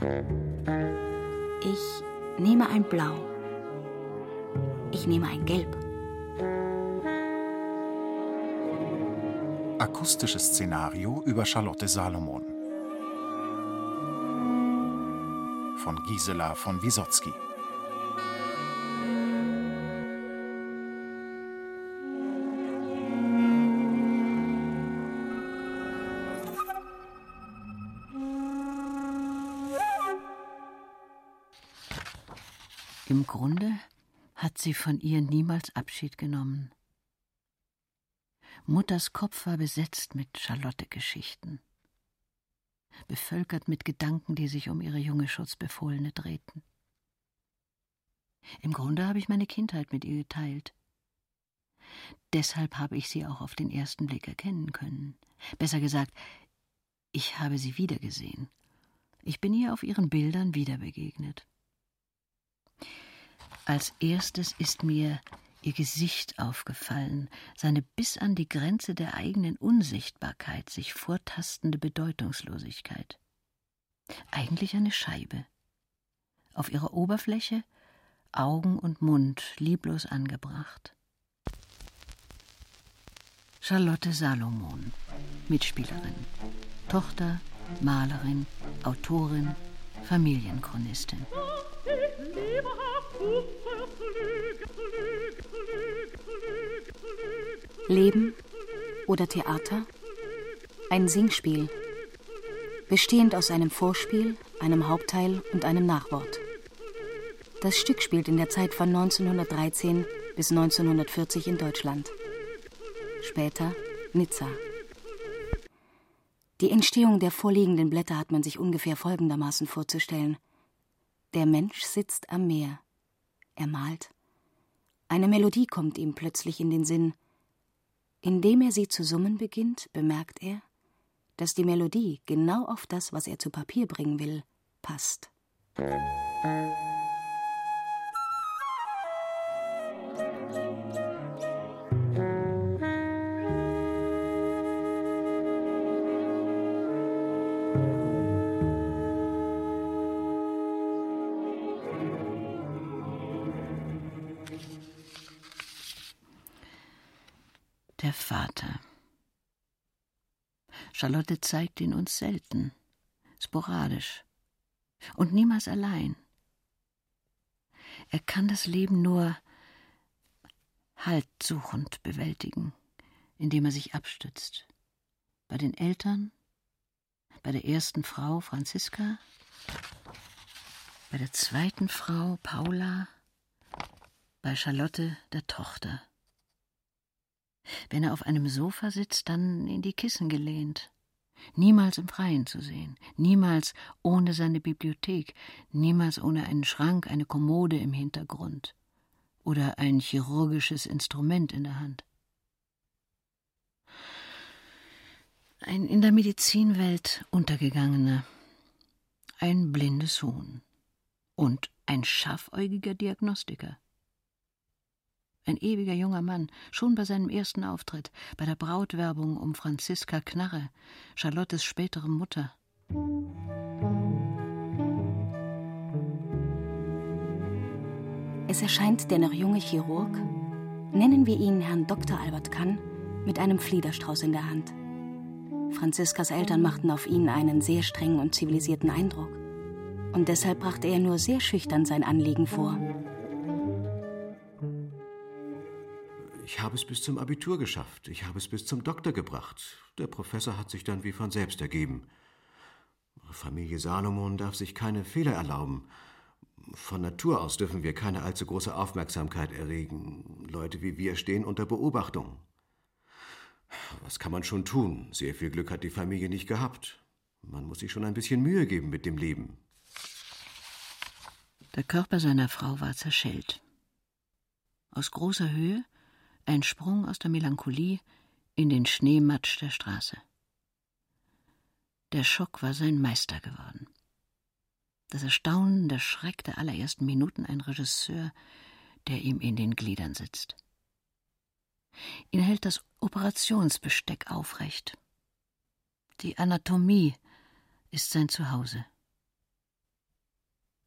Ich nehme ein Blau. Ich nehme ein Gelb. Akustisches Szenario über Charlotte Salomon von Gisela von Wysocki. Im Grunde hat sie von ihr niemals Abschied genommen. Mutters Kopf war besetzt mit Charlotte-Geschichten, bevölkert mit Gedanken, die sich um ihre junge Schutzbefohlene drehten. Im Grunde habe ich meine Kindheit mit ihr geteilt. Deshalb habe ich sie auch auf den ersten Blick erkennen können. Besser gesagt, ich habe sie wiedergesehen. Ich bin ihr auf ihren Bildern wieder begegnet. Als erstes ist mir ihr Gesicht aufgefallen, seine bis an die Grenze der eigenen Unsichtbarkeit sich vortastende Bedeutungslosigkeit. Eigentlich eine Scheibe. Auf ihrer Oberfläche Augen und Mund lieblos angebracht. Charlotte Salomon, Mitspielerin, Tochter, Malerin, Autorin, Familienchronistin. Leben oder Theater? Ein Singspiel, bestehend aus einem Vorspiel, einem Hauptteil und einem Nachwort. Das Stück spielt in der Zeit von 1913 bis 1940 in Deutschland. Später Nizza. Die Entstehung der vorliegenden Blätter hat man sich ungefähr folgendermaßen vorzustellen. Der Mensch sitzt am Meer. Er malt. Eine Melodie kommt ihm plötzlich in den Sinn. Indem er sie zu summen beginnt, bemerkt er, dass die Melodie genau auf das, was er zu Papier bringen will, passt. Der Vater. Charlotte zeigt ihn uns selten, sporadisch und niemals allein. Er kann das Leben nur haltsuchend bewältigen, indem er sich abstützt. Bei den Eltern, bei der ersten Frau Franziska, bei der zweiten Frau Paula, bei Charlotte, der Tochter. Wenn er auf einem Sofa sitzt, dann in die Kissen gelehnt. Niemals im Freien zu sehen, niemals ohne seine Bibliothek, niemals ohne einen Schrank, eine Kommode im Hintergrund oder ein chirurgisches Instrument in der Hand. Ein in der Medizinwelt Untergegangener, ein blindes Huhn und ein scharfäugiger Diagnostiker. Ein ewiger junger Mann, schon bei seinem ersten Auftritt, bei der Brautwerbung um Franziska Knarre, Charlottes spätere Mutter. Es erscheint der noch junge Chirurg, nennen wir ihn Herrn Dr. Albert Kann, mit einem Fliederstrauß in der Hand. Franziskas Eltern machten auf ihn einen sehr strengen und zivilisierten Eindruck. Und deshalb brachte er nur sehr schüchtern sein Anliegen vor. Ich habe es bis zum Abitur geschafft. Ich habe es bis zum Doktor gebracht. Der Professor hat sich dann wie von selbst ergeben. Familie Salomon darf sich keine Fehler erlauben. Von Natur aus dürfen wir keine allzu große Aufmerksamkeit erregen. Leute wie wir stehen unter Beobachtung. Was kann man schon tun? Sehr viel Glück hat die Familie nicht gehabt. Man muss sich schon ein bisschen Mühe geben mit dem Leben. Der Körper seiner Frau war zerschellt. Aus großer Höhe ein Sprung aus der Melancholie in den Schneematsch der Straße. Der Schock war sein Meister geworden. Das Erstaunen, der Schreck der allerersten Minuten, ein Regisseur, der ihm in den Gliedern sitzt. Ihn hält das Operationsbesteck aufrecht. Die Anatomie ist sein Zuhause.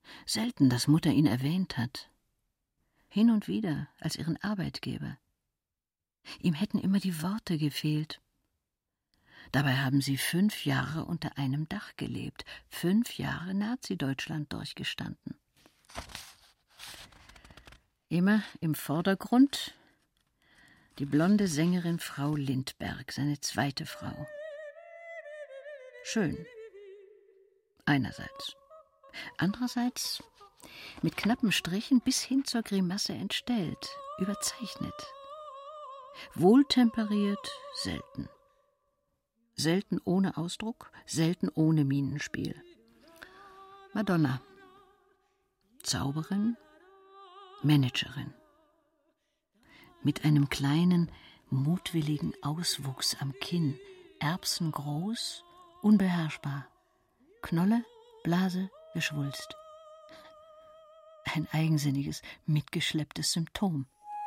Selten, dass Mutter ihn erwähnt hat. Hin und wieder als ihren Arbeitgeber. Ihm hätten immer die Worte gefehlt. Dabei haben sie 5 Jahre unter einem Dach gelebt, 5 Jahre Nazi-Deutschland durchgestanden. Immer im Vordergrund die blonde Sängerin Frau Lindberg, seine zweite Frau. Schön. Einerseits. Andererseits mit knappen Strichen bis hin zur Grimasse entstellt, überzeichnet. Wohltemperiert, selten. Selten ohne Ausdruck, selten ohne Mienenspiel. Madonna. Zauberin, Managerin. Mit einem kleinen, mutwilligen Auswuchs am Kinn, erbsengroß, unbeherrschbar. Knolle, Blase, Geschwulst. Ein eigensinniges, mitgeschlepptes Symptom.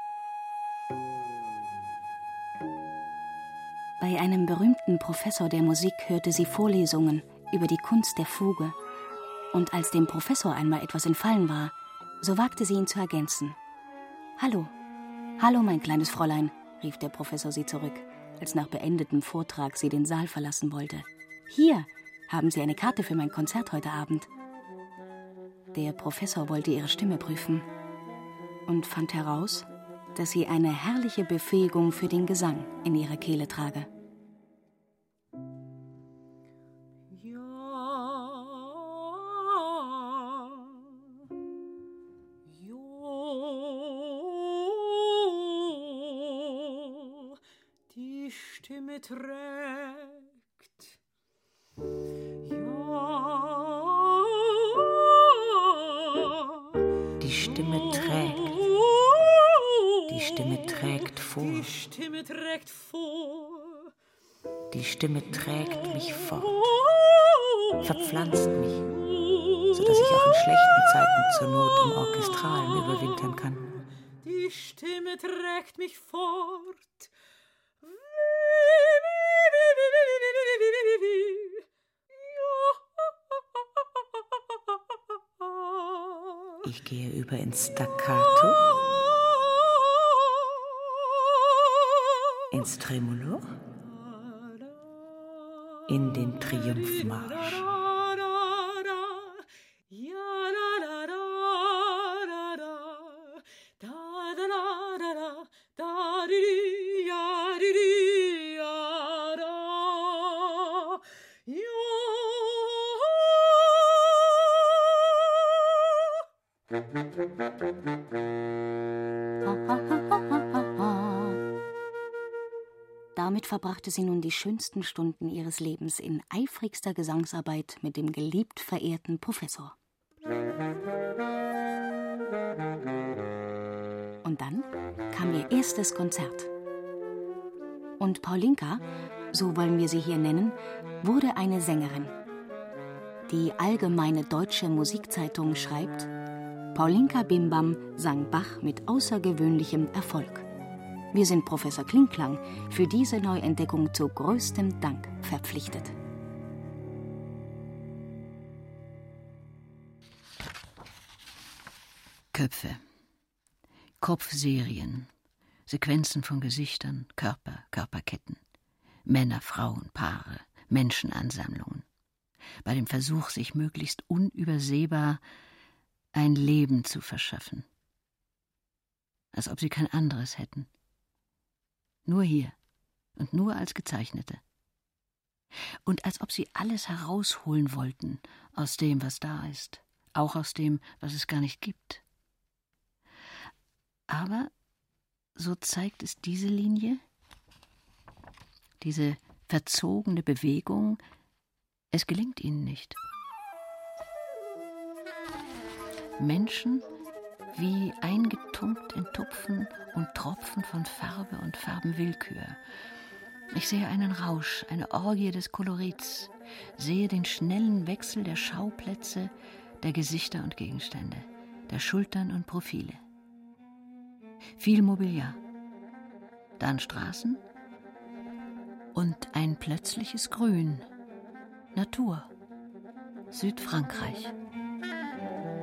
Bei einem berühmten Professor der Musik hörte sie Vorlesungen über die Kunst der Fuge. Und als dem Professor einmal etwas entfallen war, so wagte sie ihn zu ergänzen. »Hallo, hallo, mein kleines Fräulein«, rief der Professor sie zurück, als nach beendetem Vortrag sie den Saal verlassen wollte. »Hier haben Sie eine Karte für mein Konzert heute Abend.« Der Professor wollte ihre Stimme prüfen und fand heraus, dass sie eine herrliche Befähigung für den Gesang in ihrer Kehle trage. Die Stimme trägt. Die Stimme trägt. Die Stimme trägt vor. Die Stimme trägt vor. Die Stimme trägt mich fort, verpflanzt mich, sodass ich auch in schlechten Zeiten zur Not im Orchestralen überwintern kann. Die Stimme trägt mich fort. Ich gehe über ins Staccato, ins Tremolo, in den Triumphmarsch. Damit verbrachte sie nun die schönsten Stunden ihres Lebens in eifrigster Gesangsarbeit mit dem geliebt verehrten Professor. Und dann kam ihr erstes Konzert. Und Paulinka, so wollen wir sie hier nennen, wurde eine Sängerin. Die Allgemeine Deutsche Musikzeitung schreibt: Paulinka Bimbam sang Bach mit außergewöhnlichem Erfolg. Wir sind Professor Klingklang für diese Neuentdeckung zu größtem Dank verpflichtet. Köpfe, Kopfserien, Sequenzen von Gesichtern, Körper, Körperketten, Männer, Frauen, Paare, Menschenansammlungen. Bei dem Versuch, sich möglichst unübersehbar ein Leben zu verschaffen. Als ob sie kein anderes hätten. Nur hier und nur als Gezeichnete. Und als ob sie alles herausholen wollten aus dem, was da ist, auch aus dem, was es gar nicht gibt. Aber, so zeigt es diese Linie, diese verzogene Bewegung, es gelingt ihnen nicht. Menschen wie eingetunkt in Tupfen und Tropfen von Farbe und Farbenwillkür. Ich sehe einen Rausch, eine Orgie des Kolorits, sehe den schnellen Wechsel der Schauplätze, der Gesichter und Gegenstände, der Schultern und Profile. Viel Mobiliar, dann Straßen und ein plötzliches Grün, Natur, Südfrankreich.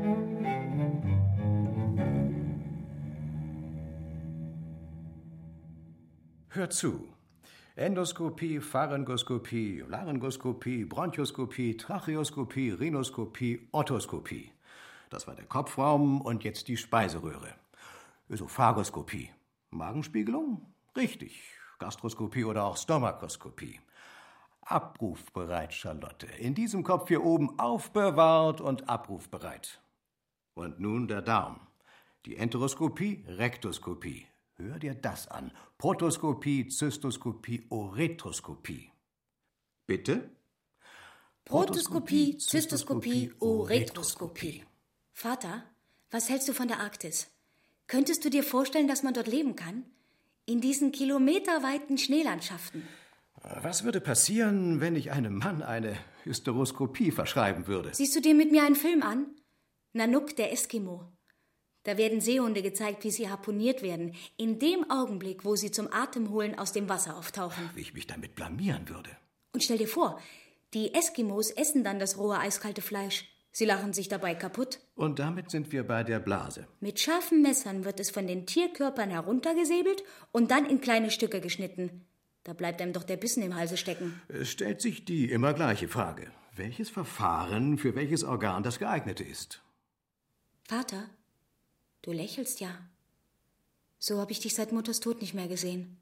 Hört zu. Endoskopie, Pharyngoskopie, Laryngoskopie, Bronchoskopie, Tracheoskopie, Rhinoskopie, Otoskopie. Das war der Kopfraum und jetzt die Speiseröhre. Ösophagoskopie. Magenspiegelung? Richtig. Gastroskopie oder auch Stomakoskopie. Abrufbereit, Charlotte. In diesem Kopf hier oben aufbewahrt und abrufbereit. Und nun der Darm. Die Enteroskopie, Rektoskopie. Hör dir das an. Protoskopie, Zystoskopie, Urethroskopie. Bitte? Protoskopie, Zystoskopie, Urethroskopie. Vater, was hältst du von der Arktis? Könntest du dir vorstellen, dass man dort leben kann? In diesen kilometerweiten Schneelandschaften. Was würde passieren, wenn ich einem Mann eine Hysteroskopie verschreiben würde? Siehst du dir mit mir einen Film an? Nanook, der Eskimo. Da werden Seehunde gezeigt, wie sie harpuniert werden. In dem Augenblick, wo sie zum Atemholen aus dem Wasser auftauchen. Wie ich mich damit blamieren würde. Und stell dir vor, die Eskimos essen dann das rohe, eiskalte Fleisch. Sie lachen sich dabei kaputt. Und damit sind wir bei der Blase. Mit scharfen Messern wird es von den Tierkörpern heruntergesäbelt und dann in kleine Stücke geschnitten. Da bleibt einem doch der Bissen im Halse stecken. Es stellt sich die immer gleiche Frage. Welches Verfahren für welches Organ das geeignete ist? Vater, du lächelst ja. So habe ich dich seit Mutters Tod nicht mehr gesehen.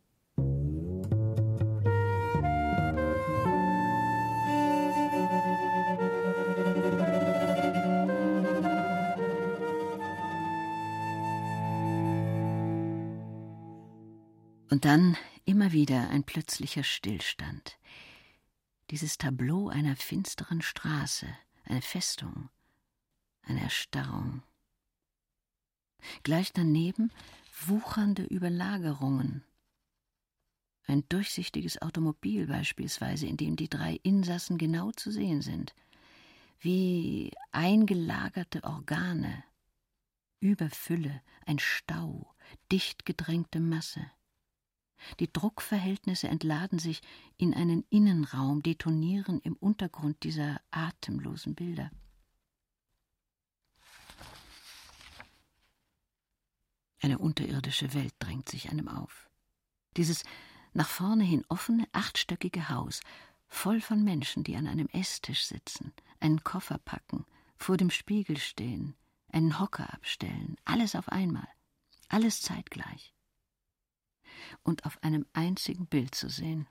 Und dann immer wieder ein plötzlicher Stillstand. Dieses Tableau einer finsteren Straße, eine Festung, eine Erstarrung. Gleich daneben wuchernde Überlagerungen. Ein durchsichtiges Automobil beispielsweise, in dem die 3 Insassen genau zu sehen sind. Wie eingelagerte Organe. Überfülle, ein Stau, dicht gedrängte Masse. Die Druckverhältnisse entladen sich in einen Innenraum, detonieren im Untergrund dieser atemlosen Bilder. Eine unterirdische Welt drängt sich einem auf. Dieses nach vorne hin offene, 8-stöckige Haus, voll von Menschen, die an einem Esstisch sitzen, einen Koffer packen, vor dem Spiegel stehen, einen Hocker abstellen, alles auf einmal, alles zeitgleich. Und auf einem einzigen Bild zu sehen.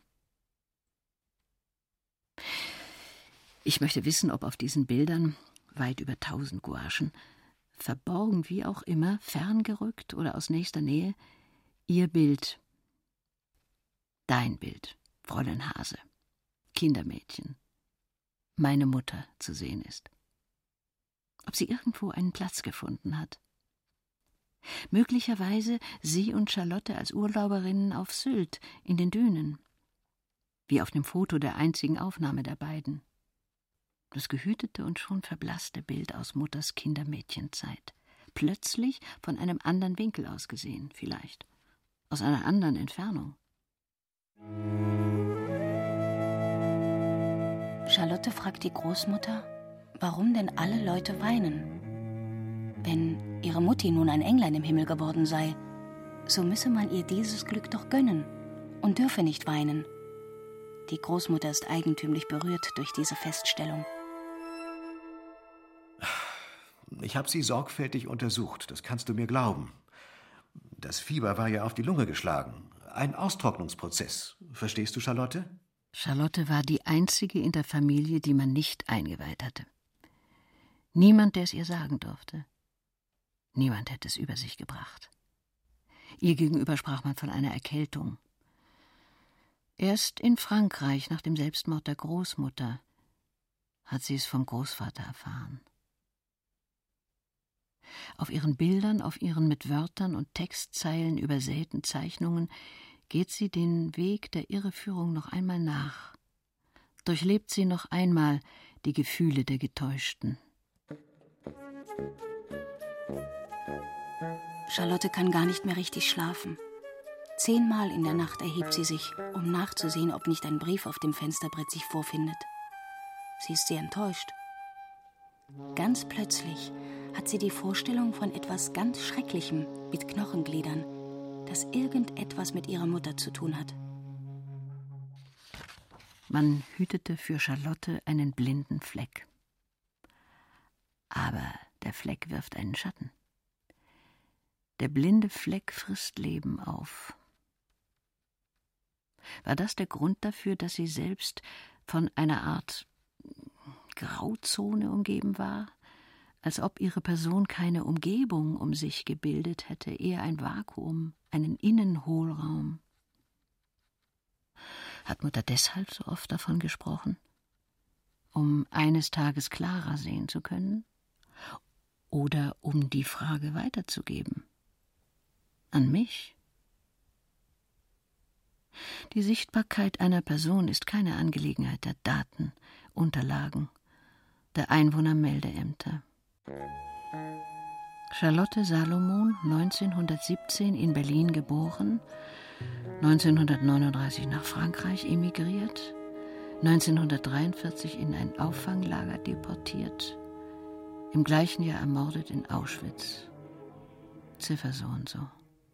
Ich möchte wissen, ob auf diesen Bildern, weit über 1000 Gouachen, verborgen wie auch immer, ferngerückt oder aus nächster Nähe, ihr Bild, dein Bild, Fräulein Hase, Kindermädchen, meine Mutter zu sehen ist. Ob sie irgendwo einen Platz gefunden hat. Möglicherweise sie und Charlotte als Urlauberinnen auf Sylt in den Dünen, wie auf dem Foto der einzigen Aufnahme der beiden. Das gehütete und schon verblasste Bild aus Mutters Kindermädchenzeit, plötzlich von einem anderen Winkel aus gesehen, vielleicht, aus einer anderen Entfernung. Charlotte fragt die Großmutter, warum denn alle Leute weinen. Wenn ihre Mutti nun ein Englein im Himmel geworden sei, so müsse man ihr dieses Glück doch gönnen und dürfe nicht weinen. Die Großmutter ist eigentümlich berührt durch diese Feststellung. Ich habe sie sorgfältig untersucht, das kannst du mir glauben. Das Fieber war ja auf die Lunge geschlagen. Ein Austrocknungsprozess. Verstehst du, Charlotte? Charlotte war die einzige in der Familie, die man nicht eingeweiht hatte. Niemand, der es ihr sagen durfte. Niemand hätte es über sich gebracht. Ihr gegenüber sprach man von einer Erkältung. Erst in Frankreich, nach dem Selbstmord der Großmutter, hat sie es vom Großvater erfahren. Auf ihren Bildern, auf ihren mit Wörtern und Textzeilen übersäten Zeichnungen geht sie den Weg der Irreführung noch einmal nach, durchlebt sie noch einmal die Gefühle der Getäuschten. Charlotte kann gar nicht mehr richtig schlafen. 10-mal in der Nacht erhebt sie sich, um nachzusehen, ob nicht ein Brief auf dem Fensterbrett sich vorfindet. Sie ist sehr enttäuscht. Ganz plötzlich hat sie die Vorstellung von etwas ganz Schrecklichem mit Knochengliedern, das irgendetwas mit ihrer Mutter zu tun hat. Man hütete für Charlotte einen blinden Fleck. Aber der Fleck wirft einen Schatten. Der blinde Fleck frisst Leben auf. War das der Grund dafür, dass sie selbst von einer Art Grauzone umgeben war? Als ob ihre Person keine Umgebung um sich gebildet hätte, eher ein Vakuum, einen Innenhohlraum. Hat Mutter deshalb so oft davon gesprochen? Um eines Tages klarer sehen zu können? Oder um die Frage weiterzugeben? An mich? Die Sichtbarkeit einer Person ist keine Angelegenheit der Daten, Unterlagen, der Einwohnermeldeämter. Charlotte Salomon, 1917 in Berlin geboren, 1939 nach Frankreich emigriert, 1943 in ein Auffanglager deportiert, im gleichen Jahr ermordet in Auschwitz. Ziffer so und so.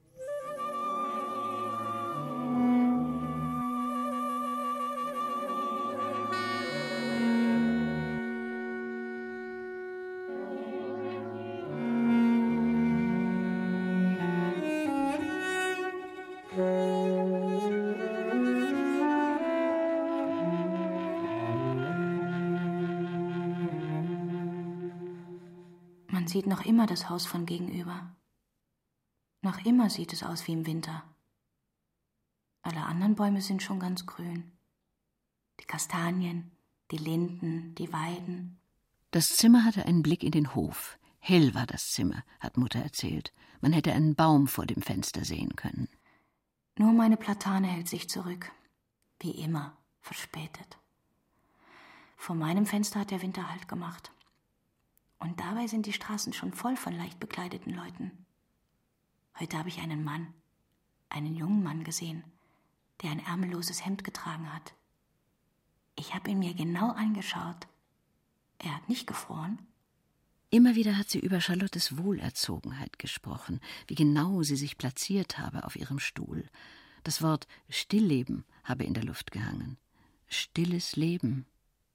Man sieht noch immer das Haus von gegenüber. Noch immer sieht es aus wie im Winter. Alle anderen Bäume sind schon ganz grün. Die Kastanien, die Linden, die Weiden. Das Zimmer hatte einen Blick in den Hof. Hell war das Zimmer, hat Mutter erzählt. Man hätte einen Baum vor dem Fenster sehen können. Nur meine Platane hält sich zurück. Wie immer, verspätet. Vor meinem Fenster hat der Winter Halt gemacht. Und dabei sind die Straßen schon voll von leicht bekleideten Leuten. Heute habe ich einen Mann, einen jungen Mann gesehen, der ein ärmelloses Hemd getragen hat. Ich habe ihn mir genau angeschaut. Er hat nicht gefroren. Immer wieder hat sie über Charlottes Wohlerzogenheit gesprochen, wie genau sie sich platziert habe auf ihrem Stuhl. Das Wort Stillleben habe in der Luft gehangen. Stilles Leben.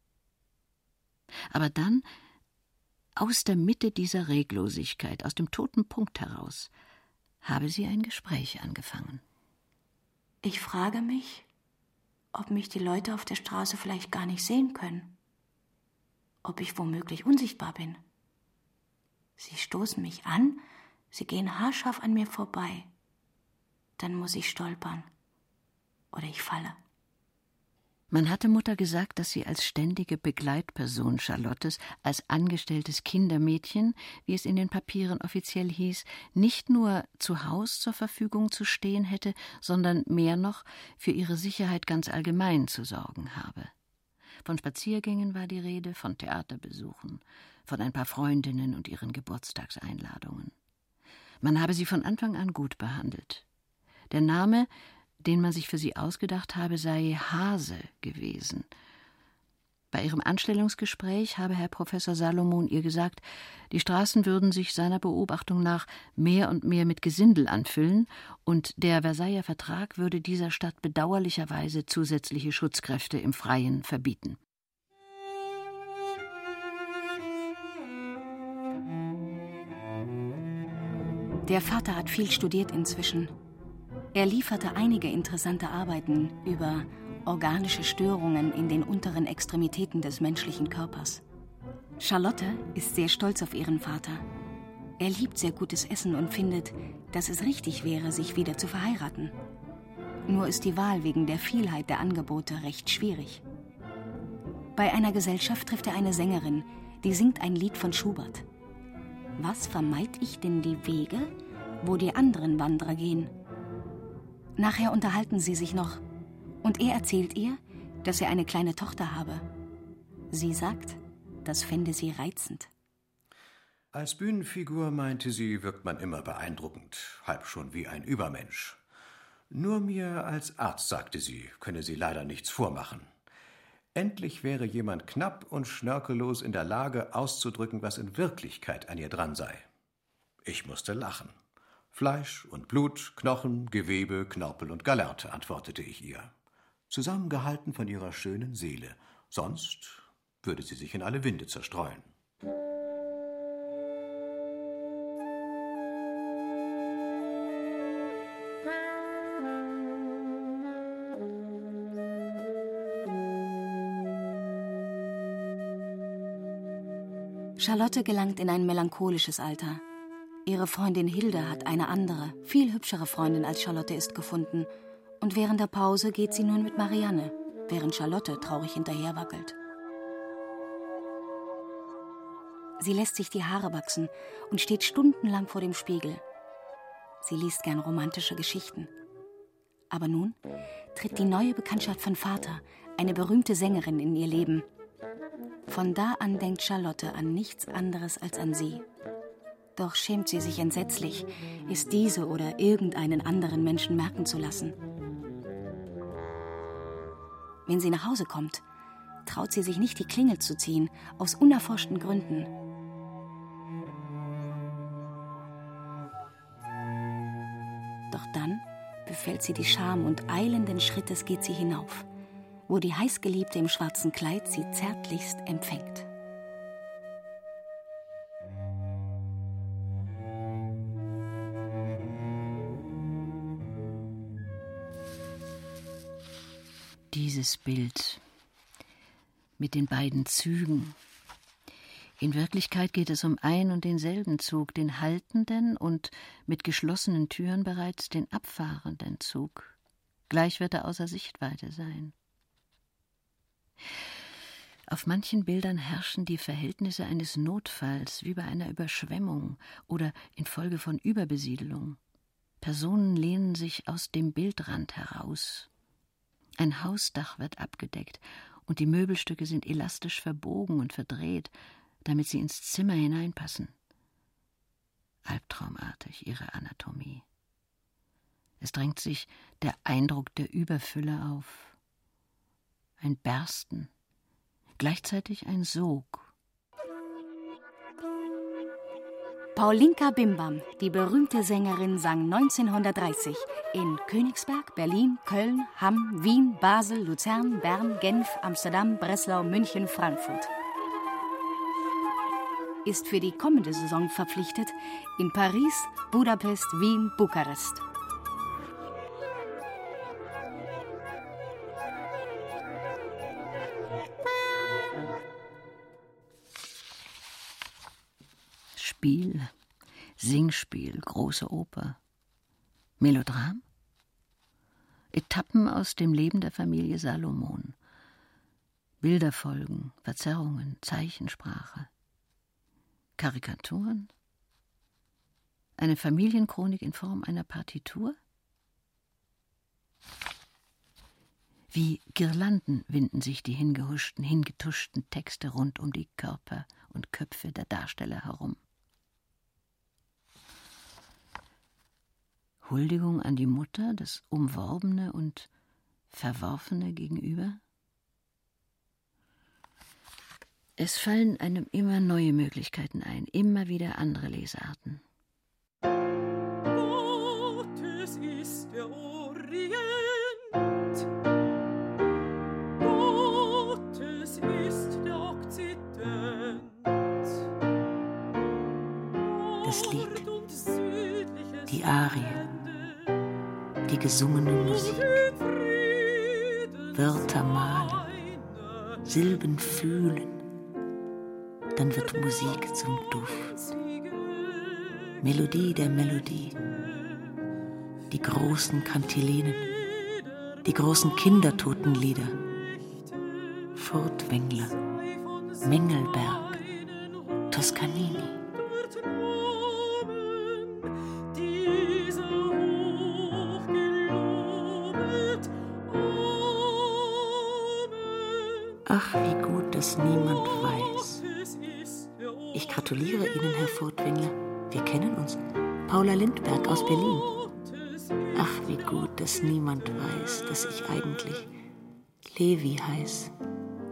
Aber dann, aus der Mitte dieser Reglosigkeit, aus dem toten Punkt heraus, habe sie ein Gespräch angefangen. Ich frage mich, ob mich die Leute auf der Straße vielleicht gar nicht sehen können. Ob ich womöglich unsichtbar bin. Sie stoßen mich an, sie gehen haarscharf an mir vorbei. Dann muss ich stolpern. Oder ich falle. Man hatte Mutter gesagt, dass sie als ständige Begleitperson Charlottes, als angestelltes Kindermädchen, wie es in den Papieren offiziell hieß, nicht nur zu Haus zur Verfügung zu stehen hätte, sondern mehr noch für ihre Sicherheit ganz allgemein zu sorgen habe. Von Spaziergängen war die Rede, von Theaterbesuchen, von ein paar Freundinnen und ihren Geburtstagseinladungen. Man habe sie von Anfang an gut behandelt. Der Name, den man sich für sie ausgedacht habe, sei Hase gewesen. Bei ihrem Anstellungsgespräch habe Herr Professor Salomon ihr gesagt, die Straßen würden sich seiner Beobachtung nach mehr und mehr mit Gesindel anfüllen und der Versailler Vertrag würde dieser Stadt bedauerlicherweise zusätzliche Schutzkräfte im Freien verbieten. Der Vater hat viel studiert inzwischen. Er lieferte einige interessante Arbeiten über organische Störungen in den unteren Extremitäten des menschlichen Körpers. Charlotte ist sehr stolz auf ihren Vater. Er liebt sehr gutes Essen und findet, dass es richtig wäre, sich wieder zu verheiraten. Nur ist die Wahl wegen der Vielheit der Angebote recht schwierig. Bei einer Gesellschaft trifft er eine Sängerin, die singt ein Lied von Schubert. Was vermeid ich denn die Wege, wo die anderen Wanderer gehen? Nachher unterhalten sie sich noch und er erzählt ihr, dass er eine kleine Tochter habe. Sie sagt, das fände sie reizend. Als Bühnenfigur, meinte sie, wirkt man immer beeindruckend, halb schon wie ein Übermensch. Nur mir als Arzt, sagte sie, könne sie leider nichts vormachen. Endlich wäre jemand knapp und schnörkellos in der Lage, auszudrücken, was in Wirklichkeit an ihr dran sei. Ich musste lachen. Fleisch und Blut, Knochen, Gewebe, Knorpel und Galerte, antwortete ich ihr. Zusammengehalten von ihrer schönen Seele. Sonst würde sie sich in alle Winde zerstreuen. Charlotte gelangt in ein melancholisches Alter. Ihre Freundin Hilde hat eine andere, viel hübschere Freundin als Charlotte ist gefunden. Und während der Pause geht sie nun mit Marianne, während Charlotte traurig hinterherwackelt. Sie lässt sich die Haare wachsen und steht stundenlang vor dem Spiegel. Sie liest gern romantische Geschichten. Aber nun tritt die neue Bekanntschaft von Vater, eine berühmte Sängerin, in ihr Leben. Von da an denkt Charlotte an nichts anderes als an sie. Doch schämt sie sich entsetzlich, es diese oder irgendeinen anderen Menschen merken zu lassen. Wenn sie nach Hause kommt, traut sie sich nicht, die Klingel zu ziehen, aus unerforschten Gründen. Doch dann befällt sie die Scham und eilenden Schrittes geht sie hinauf, wo die Heißgeliebte im schwarzen Kleid sie zärtlichst empfängt. Dieses Bild mit den beiden Zügen. In Wirklichkeit geht es um ein und denselben Zug, den haltenden und mit geschlossenen Türen bereits den abfahrenden Zug. Gleich wird er außer Sichtweite sein. Auf manchen Bildern herrschen die Verhältnisse eines Notfalls, wie bei einer Überschwemmung oder infolge von Überbesiedelung. Personen lehnen sich aus dem Bildrand heraus. Ein Hausdach wird abgedeckt und die Möbelstücke sind elastisch verbogen und verdreht, damit sie ins Zimmer hineinpassen. Albtraumartig ihre Anatomie. Es drängt sich der Eindruck der Überfülle auf. Ein Bersten, gleichzeitig ein Sog. Paulinka Bimbam, die berühmte Sängerin, sang 1930 in Königsberg, Berlin, Köln, Hamm, Wien, Basel, Luzern, Bern, Genf, Amsterdam, Breslau, München, Frankfurt. Ist für die kommende Saison verpflichtet in Paris, Budapest, Wien, Bukarest. Spiel, Singspiel, große Oper, Melodram, Etappen aus dem Leben der Familie Salomon, Bilderfolgen, Verzerrungen, Zeichensprache, Karikaturen, eine Familienchronik in Form einer Partitur? Wie Girlanden winden sich die hingehuschten, hingetuschten Texte rund um die Körper und Köpfe der Darsteller herum. Huldigung an die Mutter, das Umworbene und Verworfene gegenüber? Es fallen einem immer neue Möglichkeiten ein, immer wieder andere Lesarten. Gottes ist der Orient, Gottes ist der Okzident. Das Lied, die Arie, die gesungene Musik, Wörter malen, Silben fühlen, dann wird Musik zum Duft. Melodie der Melodie, die großen Kantilenen, die großen Kindertotenlieder, Furtwängler, Mengelberg, Toscanini. Ach, wie gut, dass niemand weiß. Ich gratuliere Ihnen, Herr Furtwängler. Wir kennen uns. Paula Lindberg aus Berlin. Ach, wie gut, dass niemand weiß, dass ich eigentlich Levi heiß.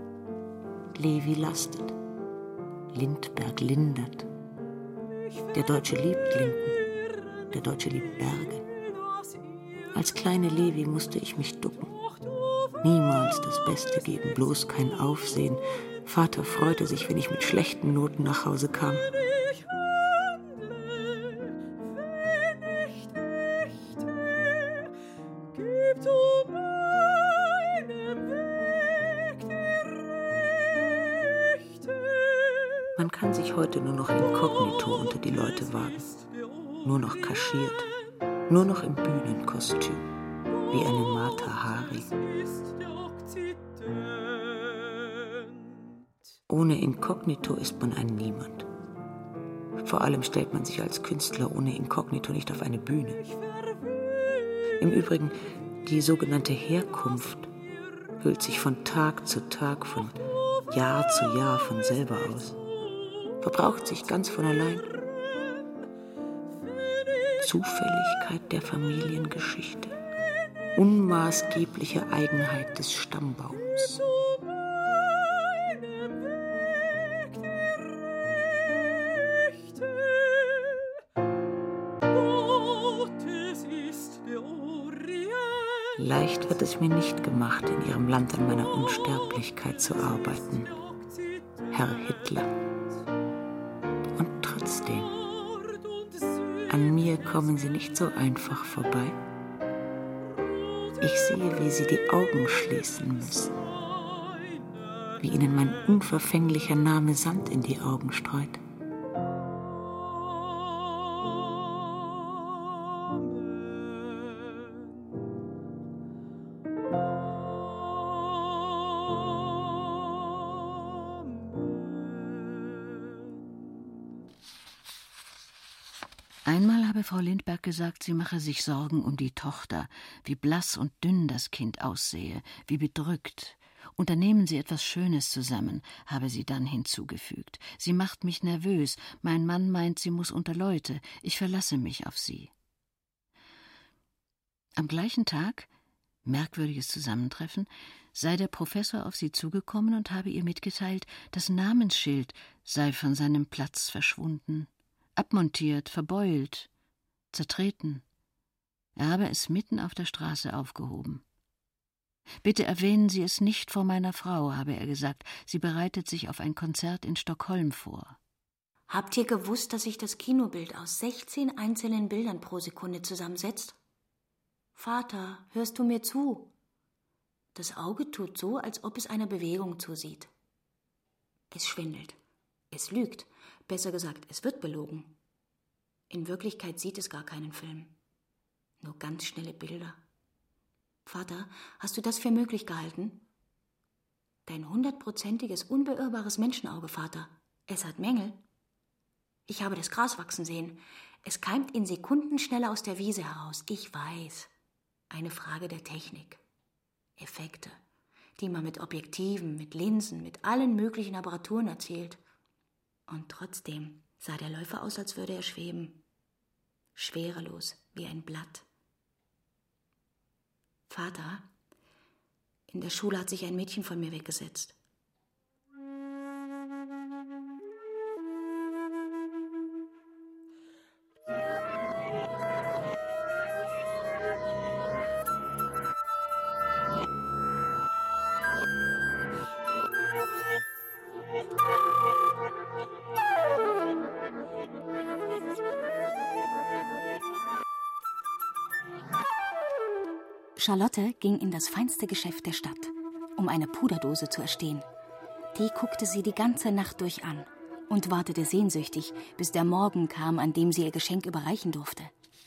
Levi lastet. Lindbergh lindert. Der Deutsche liebt Linden. Der Deutsche liebt Berge. Als kleine Levi musste ich mich ducken. Niemals das Beste geben, bloß kein Aufsehen. Vater freute sich, wenn ich mit schlechten Noten nach Hause kam. Man kann sich heute nur noch inkognito unter die Leute wagen. Nur noch kaschiert. Nur noch im Bühnenkostüm. Wie eine Mata Hari. Ohne Inkognito ist man ein Niemand. Vor allem stellt man sich als Künstler ohne Inkognito nicht auf eine Bühne. Im Übrigen, die sogenannte Herkunft hüllt sich von Tag zu Tag, von Jahr zu Jahr von selber aus. Verbraucht sich ganz von allein. Zufälligkeit der Familiengeschichte. Unmaßgebliche Eigenheit des Stammbaums. Leicht wird es mir nicht gemacht, in Ihrem Land an meiner Unsterblichkeit zu arbeiten, Herr Hitler. Und trotzdem, an mir kommen Sie nicht so einfach vorbei. Ich sehe, wie Sie die Augen schließen müssen, wie Ihnen mein unverfänglicher Name Sand in die Augen streut. Einmal habe Frau Lindbergh gesagt, sie mache sich Sorgen um die Tochter, wie blass und dünn das Kind aussehe, wie bedrückt. Unternehmen Sie etwas Schönes zusammen, habe sie dann hinzugefügt. Sie macht mich nervös, mein Mann meint, sie muss unter Leute, ich verlasse mich auf sie. Am gleichen Tag, merkwürdiges Zusammentreffen, sei der Professor auf sie zugekommen und habe ihr mitgeteilt, das Namensschild sei von seinem Platz verschwunden. Abmontiert, verbeult, zertreten. Er habe es mitten auf der Straße aufgehoben. »Bitte erwähnen Sie es nicht vor meiner Frau«, habe er gesagt. »Sie bereitet sich auf ein Konzert in Stockholm vor.« Habt ihr gewusst, dass sich das Kinobild aus 16 einzelnen Bildern pro Sekunde zusammensetzt? Vater, hörst du mir zu? Das Auge tut so, als ob es einer Bewegung zusieht. Es schwindelt. Es lügt. Besser gesagt, es wird belogen. In Wirklichkeit sieht es gar keinen Film. Nur ganz schnelle Bilder. Vater, hast du das für möglich gehalten? Dein 100%iges, unbeirrbares Menschenauge, Vater. Es hat Mängel. Ich habe das Gras wachsen sehen. Es keimt in Sekundenschnelle aus der Wiese heraus. Ich weiß. Eine Frage der Technik. Effekte, die man mit Objektiven, mit Linsen, mit allen möglichen Apparaturen erzielt. Und trotzdem sah der Läufer aus, als würde er schweben. Schwerelos, wie ein Blatt. Vater, in der Schule hat sich ein Mädchen von mir weggesetzt. Charlotte ging in das feinste Geschäft der Stadt, um eine Puderdose zu erstehen. Die guckte sie die ganze Nacht durch an und wartete sehnsüchtig, bis der Morgen kam, an dem sie ihr Geschenk überreichen durfte.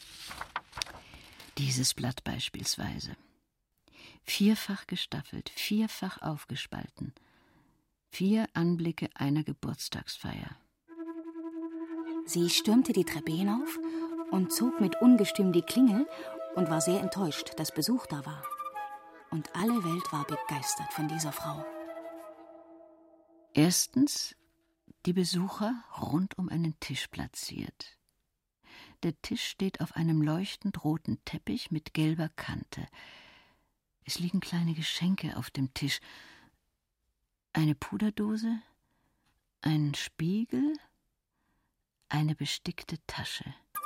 Dieses Blatt beispielsweise. 4-fach gestaffelt, 4-fach aufgespalten. 4 Anblicke einer Geburtstagsfeier. Sie stürmte die Treppe hinauf und zog mit Ungestüm die Klingel und war sehr enttäuscht, dass Besuch da war. Und alle Welt war begeistert von dieser Frau. Erstens, die Besucher rund um einen Tisch platziert. Der Tisch steht auf einem leuchtend roten Teppich mit gelber Kante. Es liegen kleine Geschenke auf dem Tisch. eine Puderdose, ein Spiegel, eine bestickte Tasche.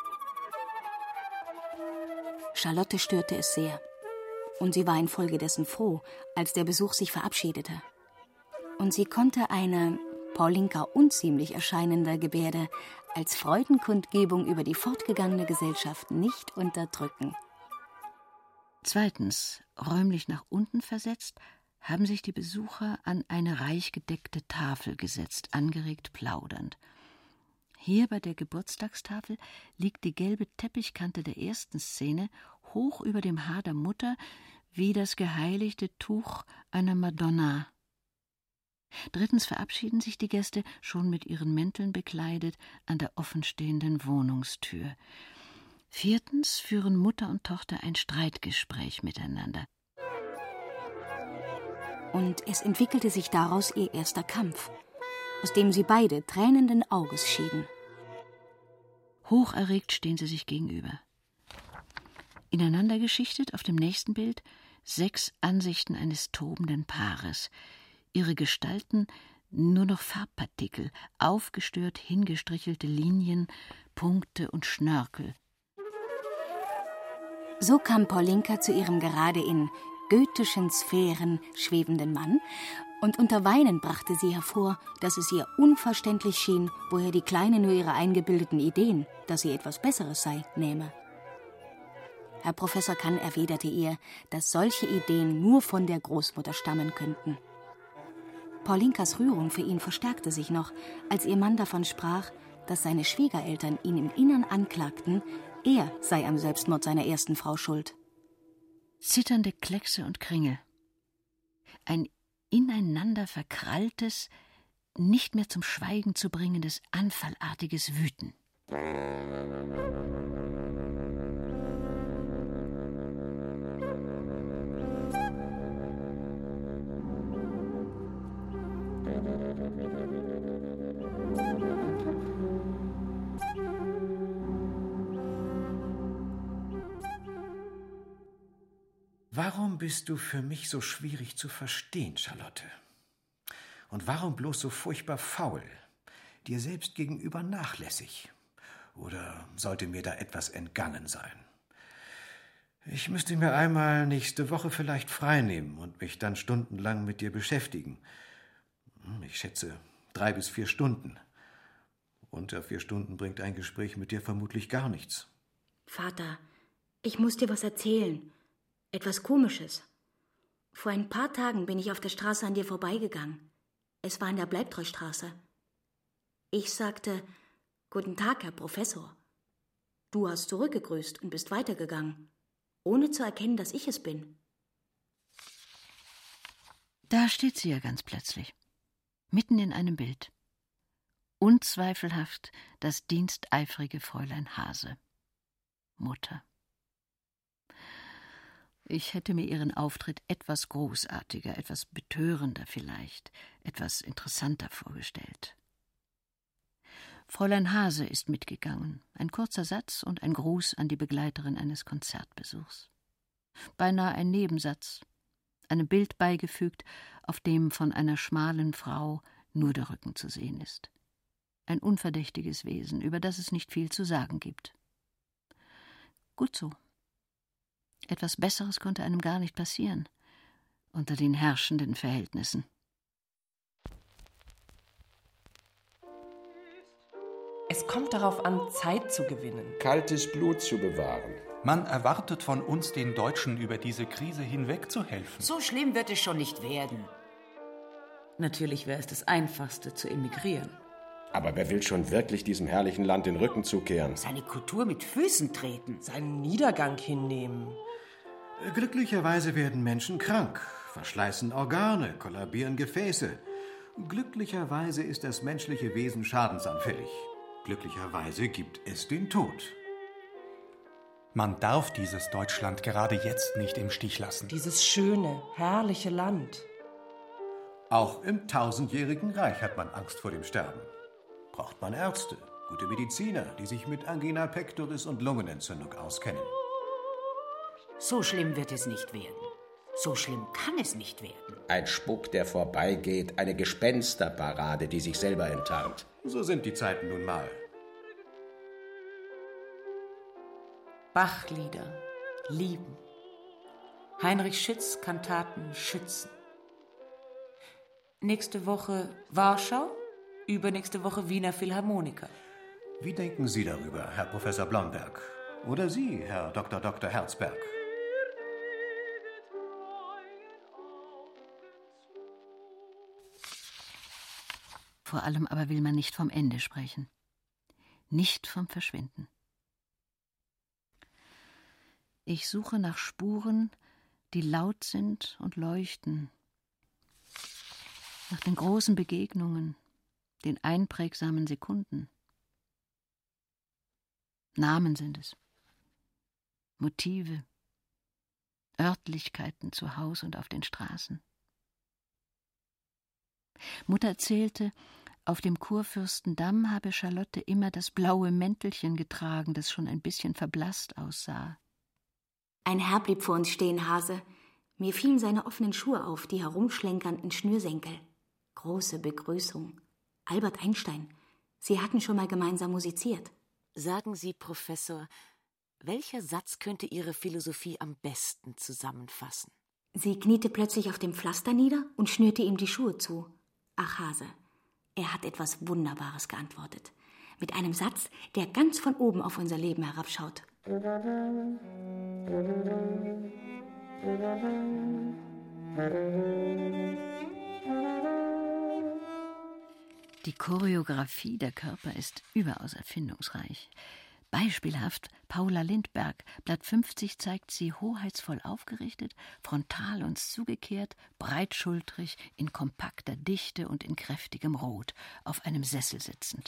Charlotte störte es sehr. Und sie war infolgedessen froh, als der Besuch sich verabschiedete. Und sie konnte eine Paulinka unziemlich erscheinender Gebärde als Freudenkundgebung über die fortgegangene Gesellschaft nicht unterdrücken. Zweitens, räumlich nach unten versetzt, haben sich die Besucher an eine reich gedeckte Tafel gesetzt, angeregt plaudernd. Hier bei der Geburtstagstafel liegt die gelbe Teppichkante der ersten Szene hoch über dem Haar der Mutter wie das geheiligte Tuch einer Madonna. Drittens verabschieden sich die Gäste, schon mit ihren Mänteln bekleidet, an der offenstehenden Wohnungstür. Viertens führen Mutter und Tochter ein Streitgespräch miteinander. Und es entwickelte sich daraus ihr erster Kampf, aus dem sie beide tränenden Auges schieden. Hocherregt stehen sie sich gegenüber. Ineinander geschichtet auf dem nächsten Bild 6 Ansichten eines tobenden Paares. Ihre Gestalten nur noch Farbpartikel, aufgestört hingestrichelte Linien, Punkte und Schnörkel. So kam Paulinka zu ihrem gerade in goethischen Sphären schwebenden Mann, und unter Weinen brachte sie hervor, dass es ihr unverständlich schien, woher die Kleine nur ihre eingebildeten Ideen, dass sie etwas Besseres sei, nähme. Herr Professor Kann erwiderte ihr, dass solche Ideen nur von der Großmutter stammen könnten. Paulinkas Rührung für ihn verstärkte sich noch, als ihr Mann davon sprach, dass seine Schwiegereltern ihn im Innern anklagten, er sei am Selbstmord seiner ersten Frau schuld. Zitternde Kleckse und Kringel. Ein ineinander verkralltes, nicht mehr zum Schweigen zu bringendes, anfallartiges Wüten. Warum bist du für mich so schwierig zu verstehen, Charlotte? Und warum bloß so furchtbar faul, dir selbst gegenüber nachlässig? Oder sollte mir da etwas entgangen sein? Ich müsste mir einmal nächste Woche vielleicht freinehmen und mich dann stundenlang mit dir beschäftigen. Ich schätze 3 bis 4 Stunden. Unter 4 Stunden bringt ein Gespräch mit dir vermutlich gar nichts. Vater, ich muss dir was erzählen. Etwas Komisches. Vor ein paar Tagen bin ich auf der Straße an dir vorbeigegangen. Es war in der Bleibtreustraße. Ich sagte, »Guten Tag, Herr Professor.« Du hast zurückgegrüßt und bist weitergegangen, ohne zu erkennen, dass ich es bin. Da steht sie ja ganz plötzlich, mitten in einem Bild. Unzweifelhaft das diensteifrige Fräulein Hase. Mutter. Ich hätte mir ihren Auftritt etwas großartiger, etwas betörender vielleicht, etwas interessanter vorgestellt. Fräulein Hase ist mitgegangen, ein kurzer Satz und ein Gruß an die Begleiterin eines Konzertbesuchs. Beinahe ein Nebensatz, einem Bild beigefügt, auf dem von einer schmalen Frau nur der Rücken zu sehen ist. Ein unverdächtiges Wesen, über das es nicht viel zu sagen gibt. Gut so. Etwas Besseres konnte einem gar nicht passieren, unter den herrschenden Verhältnissen. Es kommt darauf an, Zeit zu gewinnen. Kaltes Blut zu bewahren. Man erwartet von uns, den Deutschen, über diese Krise hinweg zu helfen. So schlimm wird es schon nicht werden. Natürlich wäre es das Einfachste, zu emigrieren. Aber wer will schon wirklich diesem herrlichen Land den Rücken zukehren? Seine Kultur mit Füßen treten. Seinen Niedergang hinnehmen. Glücklicherweise werden Menschen krank, verschleißen Organe, kollabieren Gefäße. Glücklicherweise ist das menschliche Wesen schadensanfällig. Glücklicherweise gibt es den Tod. Man darf dieses Deutschland gerade jetzt nicht im Stich lassen. Dieses schöne, herrliche Land. Auch im 1000-jährigen Reich hat man Angst vor dem Sterben. Braucht man Ärzte, gute Mediziner, die sich mit Angina pectoris und Lungenentzündung auskennen. So schlimm wird es nicht werden. So schlimm kann es nicht werden. Ein Spuck, der vorbeigeht, eine Gespensterparade, die sich selber enttarnt. So sind die Zeiten nun mal. Bachlieder, lieben. Heinrich Schütz, Kantaten, Schützen. Nächste Woche Warschau, übernächste Woche Wiener Philharmoniker. Wie denken Sie darüber, Herr Professor Blomberg? Oder Sie, Herr Dr. Herzberg? Vor allem aber will man nicht vom Ende sprechen. Nicht vom Verschwinden. Ich suche nach Spuren, die laut sind und leuchten. Nach den großen Begegnungen, den einprägsamen Sekunden. Namen sind es. Motive. Örtlichkeiten zu Haus und auf den Straßen. Mutter erzählte, auf dem Kurfürstendamm habe Charlotte immer das blaue Mäntelchen getragen, das schon ein bisschen verblasst aussah. Ein Herr blieb vor uns stehen, Hase. Mir fielen seine offenen Schuhe auf, die herumschlenkernden Schnürsenkel. Große Begrüßung. Albert Einstein. Sie hatten schon mal gemeinsam musiziert. Sagen Sie, Professor, welcher Satz könnte Ihre Philosophie am besten zusammenfassen? Sie kniete plötzlich auf dem Pflaster nieder und schnürte ihm die Schuhe zu. Ach, Hase, er hat etwas Wunderbares geantwortet. Mit einem Satz, der ganz von oben auf unser Leben herabschaut. Die Choreografie der Körper ist überaus erfindungsreich. Beispielhaft Paula Lindberg, Blatt 50, zeigt sie hoheitsvoll aufgerichtet, frontal uns zugekehrt, breitschultrig, in kompakter Dichte und in kräftigem Rot, auf einem Sessel sitzend.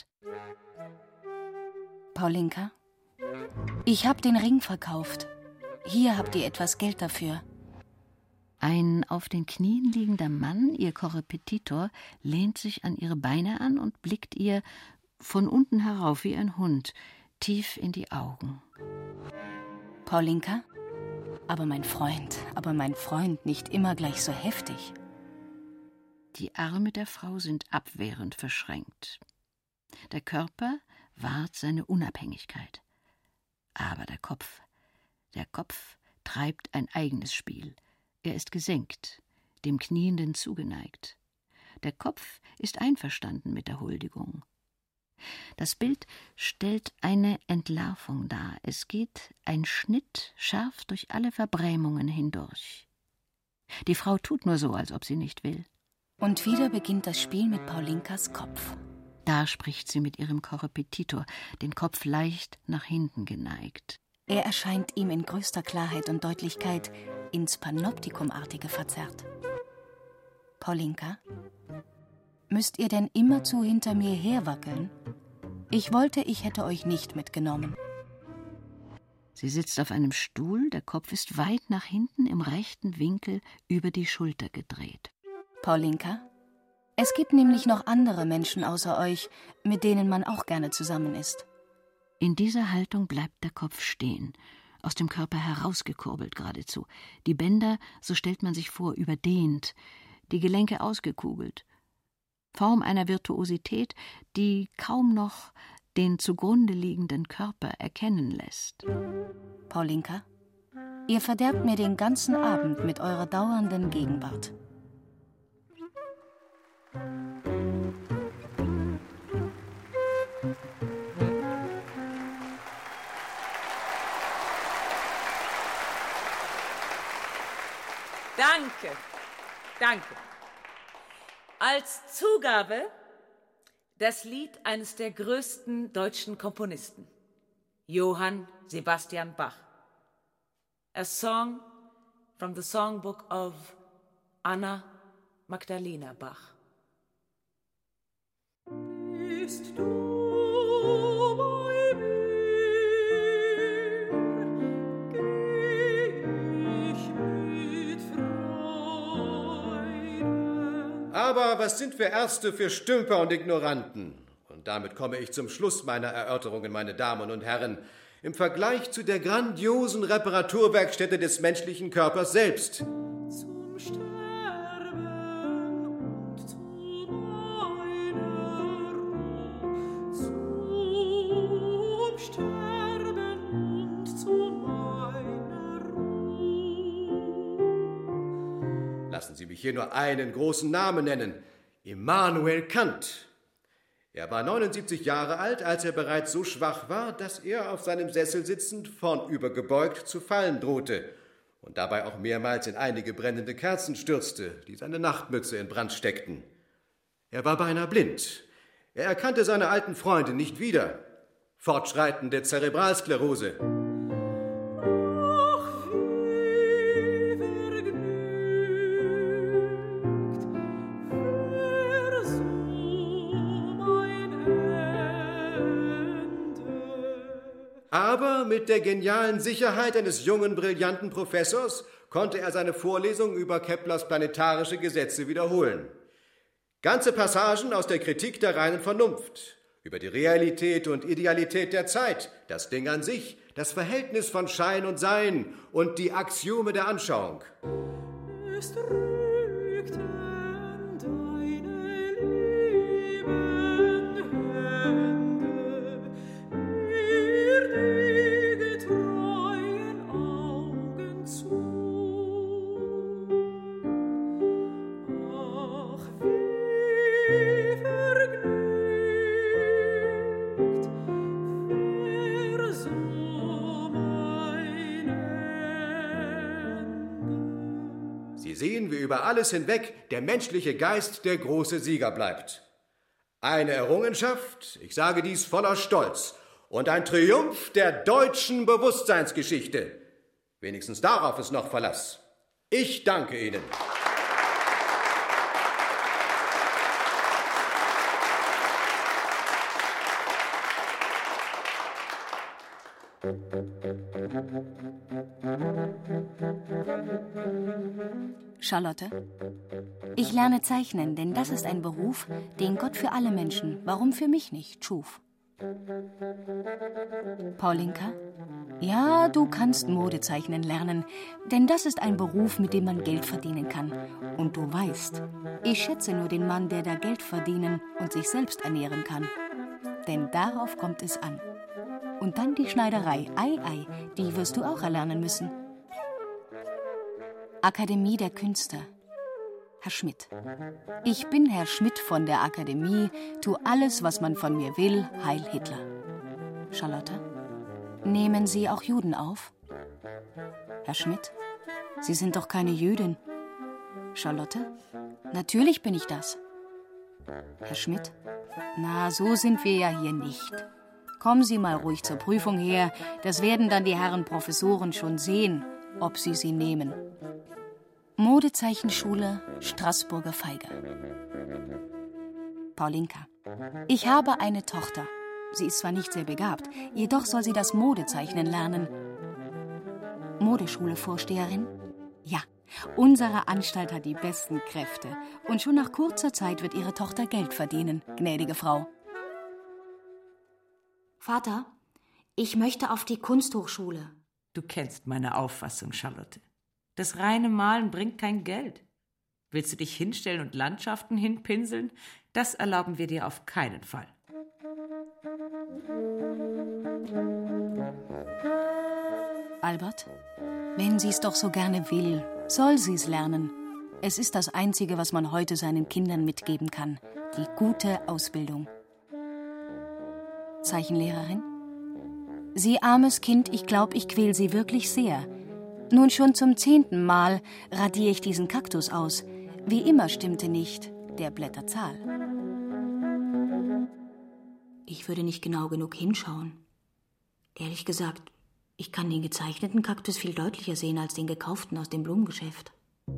Paulinka, ich hab den Ring verkauft. Hier habt ihr etwas Geld dafür. Ein auf den Knien liegender Mann, ihr Korrepetitor, lehnt sich an ihre Beine an und blickt ihr von unten herauf wie ein Hund, tief in die Augen. Paulinka, aber mein Freund, nicht immer gleich so heftig. Die Arme der Frau sind abwehrend verschränkt. Der Körper wahrt seine Unabhängigkeit. Aber der Kopf treibt ein eigenes Spiel. Er ist gesenkt, dem Knienden zugeneigt. Der Kopf ist einverstanden mit der Huldigung. Das Bild stellt eine Entlarvung dar. Es geht ein Schnitt scharf durch alle Verbrämungen hindurch. Die Frau tut nur so, als ob sie nicht will. Und wieder beginnt das Spiel mit Paulinkas Kopf. Da spricht sie mit ihrem Korrepetitor, den Kopf leicht nach hinten geneigt. Er erscheint ihm in größter Klarheit und Deutlichkeit ins Panoptikumartige verzerrt. Paulinka, müsst ihr denn immerzu hinter mir herwackeln? Ich wollte, ich hätte euch nicht mitgenommen. Sie sitzt auf einem Stuhl, der Kopf ist weit nach hinten im rechten Winkel über die Schulter gedreht. Paulinka, es gibt nämlich noch andere Menschen außer euch, mit denen man auch gerne zusammen ist. In dieser Haltung bleibt der Kopf stehen, aus dem Körper herausgekurbelt geradezu. Die Bänder, so stellt man sich vor, überdehnt, die Gelenke ausgekugelt. Form einer Virtuosität, die kaum noch den zugrunde liegenden Körper erkennen lässt. Paulinka, ihr verderbt mir den ganzen Abend mit eurer dauernden Gegenwart. Danke. Als Zugabe das Lied eines der größten deutschen Komponisten, Johann Sebastian Bach. A song from the songbook of Anna Magdalena Bach. Bist du bei mir, geh ich mit Freuden. Aber was sind wir Ärzte für Stümper und Ignoranten? Und damit komme ich zum Schluss meiner Erörterungen, meine Damen und Herren. Im Vergleich zu der grandiosen Reparaturwerkstätte des menschlichen Körpers selbst Lassen Sie mich hier nur einen großen Namen nennen. Immanuel Kant. Er war 79 Jahre alt, als er bereits so schwach war, dass er auf seinem Sessel sitzend vornübergebeugt zu fallen drohte und dabei auch mehrmals in einige brennende Kerzen stürzte, die seine Nachtmütze in Brand steckten. Er war beinahe blind. Er erkannte seine alten Freunde nicht wieder. Fortschreitende Zerebralsklerose. Aber mit der genialen Sicherheit eines jungen, brillanten Professors konnte er seine Vorlesung über Keplers planetarische Gesetze wiederholen. Ganze Passagen aus der Kritik der reinen Vernunft, über die Realität und Idealität der Zeit, das Ding an sich, das Verhältnis von Schein und Sein und die Axiome der Anschauung. Es drückten deine lieben Hände mir die getreuen Augen zu. Ach, wie vergnügt versah mein Ende. Sie sehen, wie über alles hinweg der menschliche Geist der große Sieger bleibt. Eine Errungenschaft, ich sage dies voller Stolz, und ein Triumph der deutschen Bewusstseinsgeschichte. Wenigstens darauf ist noch Verlass. Ich danke Ihnen. Charlotte, ich lerne zeichnen, denn das ist ein Beruf, den Gott für alle Menschen, warum für mich nicht, schuf. Paulinka, ja, du kannst Modezeichnen lernen, denn das ist ein Beruf, mit dem man Geld verdienen kann. Und du weißt, ich schätze nur den Mann, der da Geld verdienen und sich selbst ernähren kann. Denn darauf kommt es an. Und dann die Schneiderei, ei, die wirst du auch erlernen müssen. Akademie der Künste. Herr Schmidt. Ich bin Herr Schmidt von der Akademie, tu alles, was man von mir will, Heil Hitler. Charlotte. Nehmen Sie auch Juden auf? Herr Schmidt. Sie sind doch keine Jüdin. Charlotte. Natürlich bin ich das. Herr Schmidt. Na, so sind wir ja hier nicht. Kommen Sie mal ruhig zur Prüfung her, das werden dann die Herren Professoren schon sehen, ob Sie sie nehmen. Modezeichenschule Straßburger Feige. Paulinka. Ich habe eine Tochter. Sie ist zwar nicht sehr begabt, jedoch soll sie das Modezeichnen lernen. Modeschule-Vorsteherin? Ja, unsere Anstalt hat die besten Kräfte. Und schon nach kurzer Zeit wird Ihre Tochter Geld verdienen, gnädige Frau. Vater, ich möchte auf die Kunsthochschule. Du kennst meine Auffassung, Charlotte. Das reine Malen bringt kein Geld. Willst du dich hinstellen und Landschaften hinpinseln? Das erlauben wir dir auf keinen Fall. Albert, wenn sie es doch so gerne will, soll sie es lernen. Es ist das Einzige, was man heute seinen Kindern mitgeben kann. Die gute Ausbildung. Zeichenlehrerin? Sie armes Kind, ich glaube, ich quäl Sie wirklich sehr. Nun schon zum 10. Mal radiere ich diesen Kaktus aus. Wie immer stimmte nicht der Blätterzahl. Ich würde nicht genau genug hinschauen. Ehrlich gesagt, ich kann den gezeichneten Kaktus viel deutlicher sehen als den gekauften aus dem Blumengeschäft.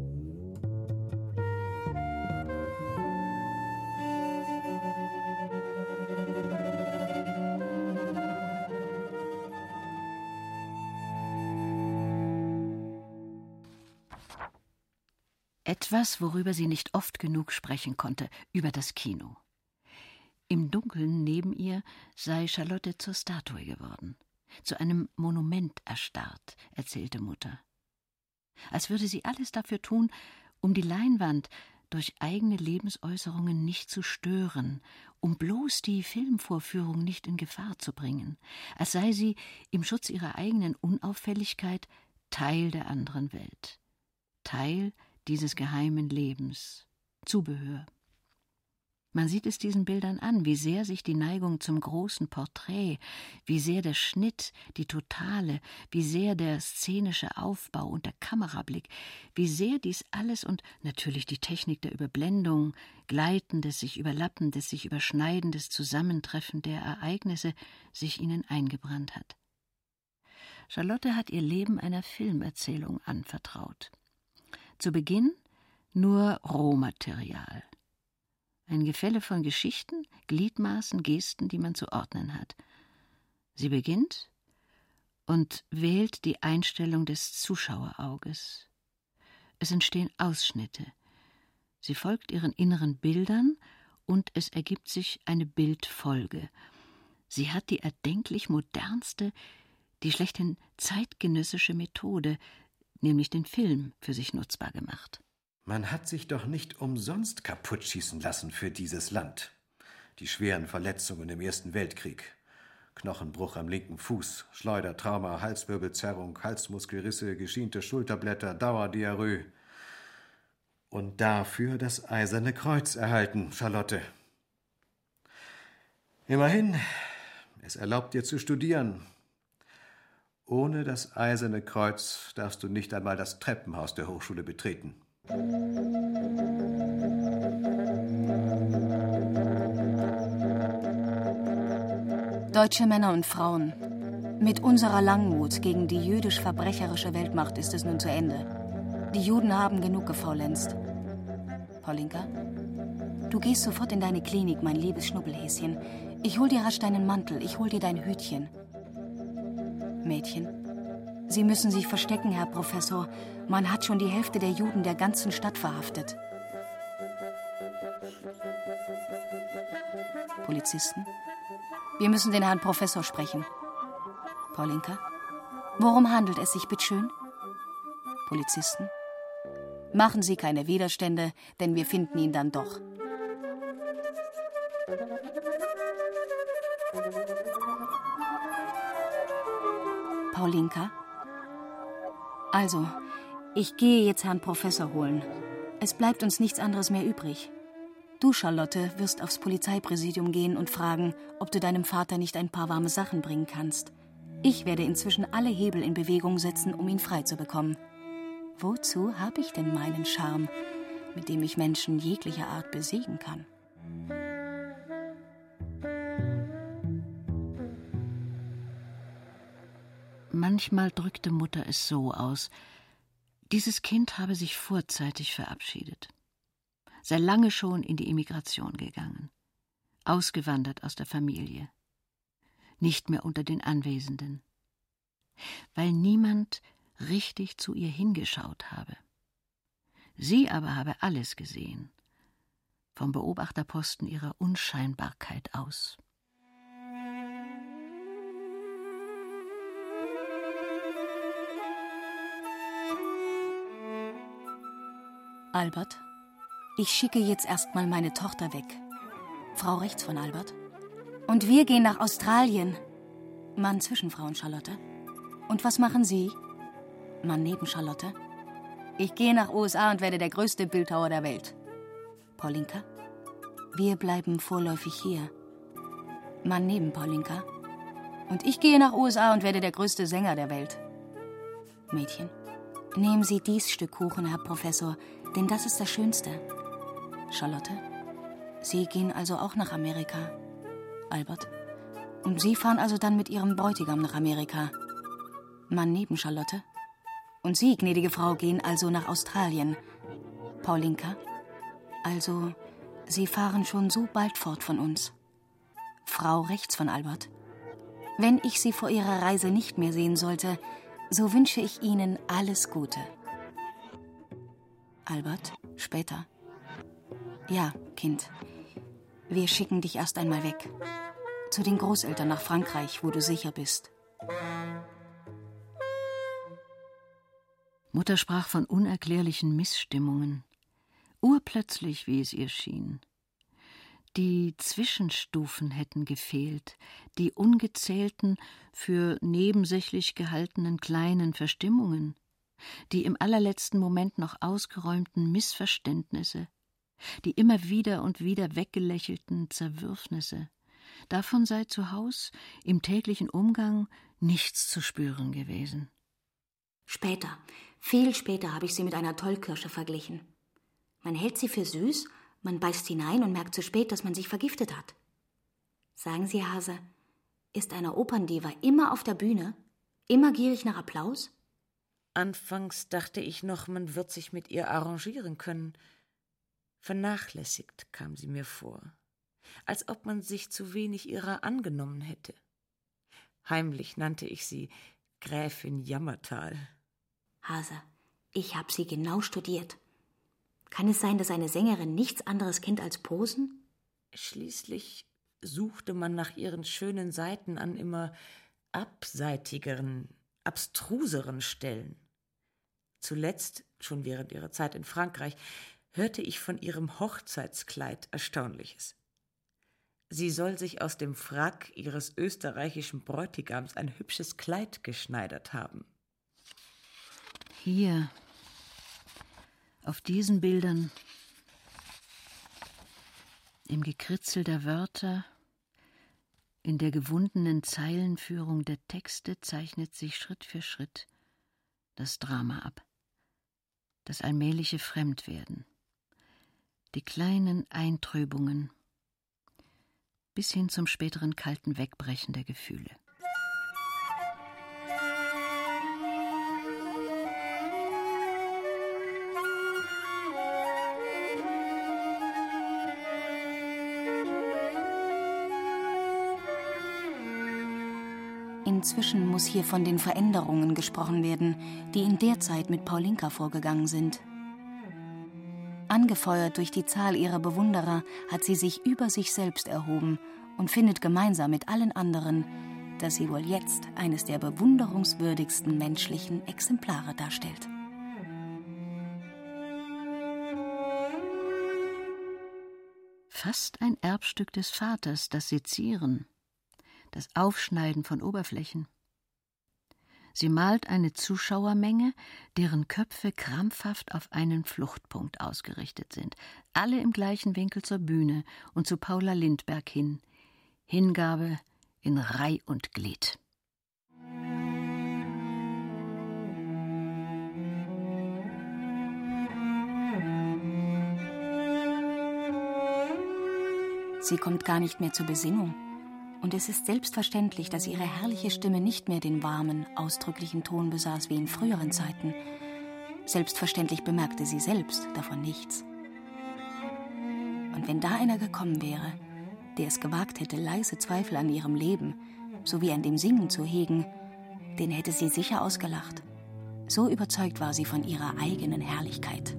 Etwas, worüber sie nicht oft genug sprechen konnte, über das Kino. Im Dunkeln neben ihr sei Charlotte zur Statue geworden, zu einem Monument erstarrt, erzählte Mutter. Als würde sie alles dafür tun, um die Leinwand durch eigene Lebensäußerungen nicht zu stören, um bloß die Filmvorführung nicht in Gefahr zu bringen, als sei sie im Schutz ihrer eigenen Unauffälligkeit Teil der anderen Welt, Teil dieses geheimen Lebens, Zubehör. Man sieht es diesen Bildern an, wie sehr sich die Neigung zum großen Porträt, wie sehr der Schnitt, die Totale, wie sehr der szenische Aufbau und der Kamerablick, wie sehr dies alles und natürlich die Technik der Überblendung, gleitendes, sich überlappendes, sich überschneidendes Zusammentreffen der Ereignisse sich ihnen eingebrannt hat. Charlotte hat ihr Leben einer Filmerzählung anvertraut. Zu Beginn nur Rohmaterial. Ein Gefälle von Geschichten, Gliedmaßen, Gesten, die man zu ordnen hat. Sie beginnt und wählt die Einstellung des Zuschauerauges. Es entstehen Ausschnitte. Sie folgt ihren inneren Bildern und es ergibt sich eine Bildfolge. Sie hat die erdenklich modernste, die schlechthin zeitgenössische Methode, nämlich den Film, für sich nutzbar gemacht. Man hat sich doch nicht umsonst kaputt schießen lassen für dieses Land. Die schweren Verletzungen im Ersten Weltkrieg. Knochenbruch am linken Fuß, Schleudertrauma, Halswirbelzerrung, Halsmuskelrisse, geschiente Schulterblätter, Dauerdiarrhoe. Und dafür das Eiserne Kreuz erhalten, Charlotte. Immerhin, es erlaubt dir zu studieren. Ohne das Eiserne Kreuz darfst du nicht einmal das Treppenhaus der Hochschule betreten. Deutsche Männer und Frauen, mit unserer Langmut gegen die jüdisch-verbrecherische Weltmacht ist es nun zu Ende. Die Juden haben genug gefaulenzt. Paulinka, du gehst sofort in deine Klinik, mein liebes Schnuppelhäschen. Ich hol dir rasch deinen Mantel, ich hol dir dein Hütchen. Mädchen, Sie müssen sich verstecken, Herr Professor. Man hat schon die Hälfte der Juden der ganzen Stadt verhaftet. Polizisten? Wir müssen den Herrn Professor sprechen. Paulinka? Worum handelt es sich, bitteschön? Polizisten? Machen Sie keine Widerstände, denn wir finden ihn dann doch. Paulinka? Also, ich gehe jetzt Herrn Professor holen. Es bleibt uns nichts anderes mehr übrig. Du, Charlotte, wirst aufs Polizeipräsidium gehen und fragen, ob du deinem Vater nicht ein paar warme Sachen bringen kannst. Ich werde inzwischen alle Hebel in Bewegung setzen, um ihn frei zu bekommen. Wozu habe ich denn meinen Charme, mit dem ich Menschen jeglicher Art besiegen kann? Manchmal drückte Mutter es so aus, dieses Kind habe sich vorzeitig verabschiedet, sei lange schon in die Emigration gegangen, ausgewandert aus der Familie, nicht mehr unter den Anwesenden, weil niemand richtig zu ihr hingeschaut habe. Sie aber habe alles gesehen, vom Beobachterposten ihrer Unscheinbarkeit aus. Albert, ich schicke jetzt erstmal meine Tochter weg. Frau rechts von Albert. Und wir gehen nach Australien. Mann zwischen Frau und Charlotte. Und was machen Sie? Mann neben Charlotte. Ich gehe nach USA und werde der größte Bildhauer der Welt. Paulinka? Wir bleiben vorläufig hier. Mann neben Paulinka. Und ich gehe nach USA und werde der größte Sänger der Welt. Mädchen? Nehmen Sie dies Stück Kuchen, Herr Professor, denn das ist das Schönste. Charlotte, Sie gehen also auch nach Amerika. Albert, und Sie fahren also dann mit Ihrem Bräutigam nach Amerika. Mann neben Charlotte. Und Sie, gnädige Frau, gehen also nach Australien. Paulinka, also Sie fahren schon so bald fort von uns. Frau rechts von Albert. Wenn ich Sie vor Ihrer Reise nicht mehr sehen sollte, so wünsche ich Ihnen alles Gute. Albert, später. Ja, Kind. Wir schicken dich erst einmal weg. Zu den Großeltern nach Frankreich, wo du sicher bist. Mutter sprach von unerklärlichen Missstimmungen. Urplötzlich, wie es ihr schien. Die Zwischenstufen hätten gefehlt, die ungezählten, für nebensächlich gehaltenen kleinen Verstimmungen. die im allerletzten Moment noch ausgeräumten Missverständnisse, die immer wieder und wieder weggelächelten Zerwürfnisse, davon sei zu Haus im täglichen Umgang nichts zu spüren gewesen. Später, viel später, habe ich sie mit einer Tollkirsche verglichen. Man hält sie für süß, man beißt hinein und merkt zu spät, dass man sich vergiftet hat. Sagen Sie, Herr Hase, ist eine Operndiva immer auf der Bühne, immer gierig nach Applaus? Anfangs dachte ich noch, man wird sich mit ihr arrangieren können. Vernachlässigt kam sie mir vor, als ob man sich zu wenig ihrer angenommen hätte. Heimlich nannte ich sie Gräfin Jammertal. Hase, ich habe sie genau studiert. Kann es sein, dass eine Sängerin nichts anderes kennt als Posen? Schließlich suchte man nach ihren schönen Seiten an immer abseitigeren, abstruseren Stellen. Zuletzt, schon während ihrer Zeit in Frankreich, hörte ich von ihrem Hochzeitskleid Erstaunliches. Sie soll sich aus dem Frack ihres österreichischen Bräutigams ein hübsches Kleid geschneidert haben. Hier, auf diesen Bildern, im Gekritzel der Wörter, in der gewundenen Zeilenführung der Texte zeichnet sich Schritt für Schritt das Drama ab, das allmähliche Fremdwerden, die kleinen Eintrübungen, bis hin zum späteren kalten Wegbrechen der Gefühle. Inzwischen muss hier von den Veränderungen gesprochen werden, die in der Zeit mit Paulinka vorgegangen sind. Angefeuert durch die Zahl ihrer Bewunderer hat sie sich über sich selbst erhoben und findet gemeinsam mit allen anderen, dass sie wohl jetzt eines der bewunderungswürdigsten menschlichen Exemplare darstellt. Fast ein Erbstück des Vaters, das Sezieren, das Aufschneiden von Oberflächen. Sie malt eine Zuschauermenge, deren Köpfe krampfhaft auf einen Fluchtpunkt ausgerichtet sind, alle im gleichen Winkel zur Bühne und zu Paula Lindbergh hin. Hingabe in Reih und Glied. Sie kommt gar nicht mehr zur Besinnung. Und es ist selbstverständlich, dass ihre herrliche Stimme nicht mehr den warmen, ausdrücklichen Ton besaß wie in früheren Zeiten. Selbstverständlich bemerkte sie selbst davon nichts. Und wenn da einer gekommen wäre, der es gewagt hätte, leise Zweifel an ihrem Leben, sowie an dem Singen zu hegen, den hätte sie sicher ausgelacht. So überzeugt war sie von ihrer eigenen Herrlichkeit.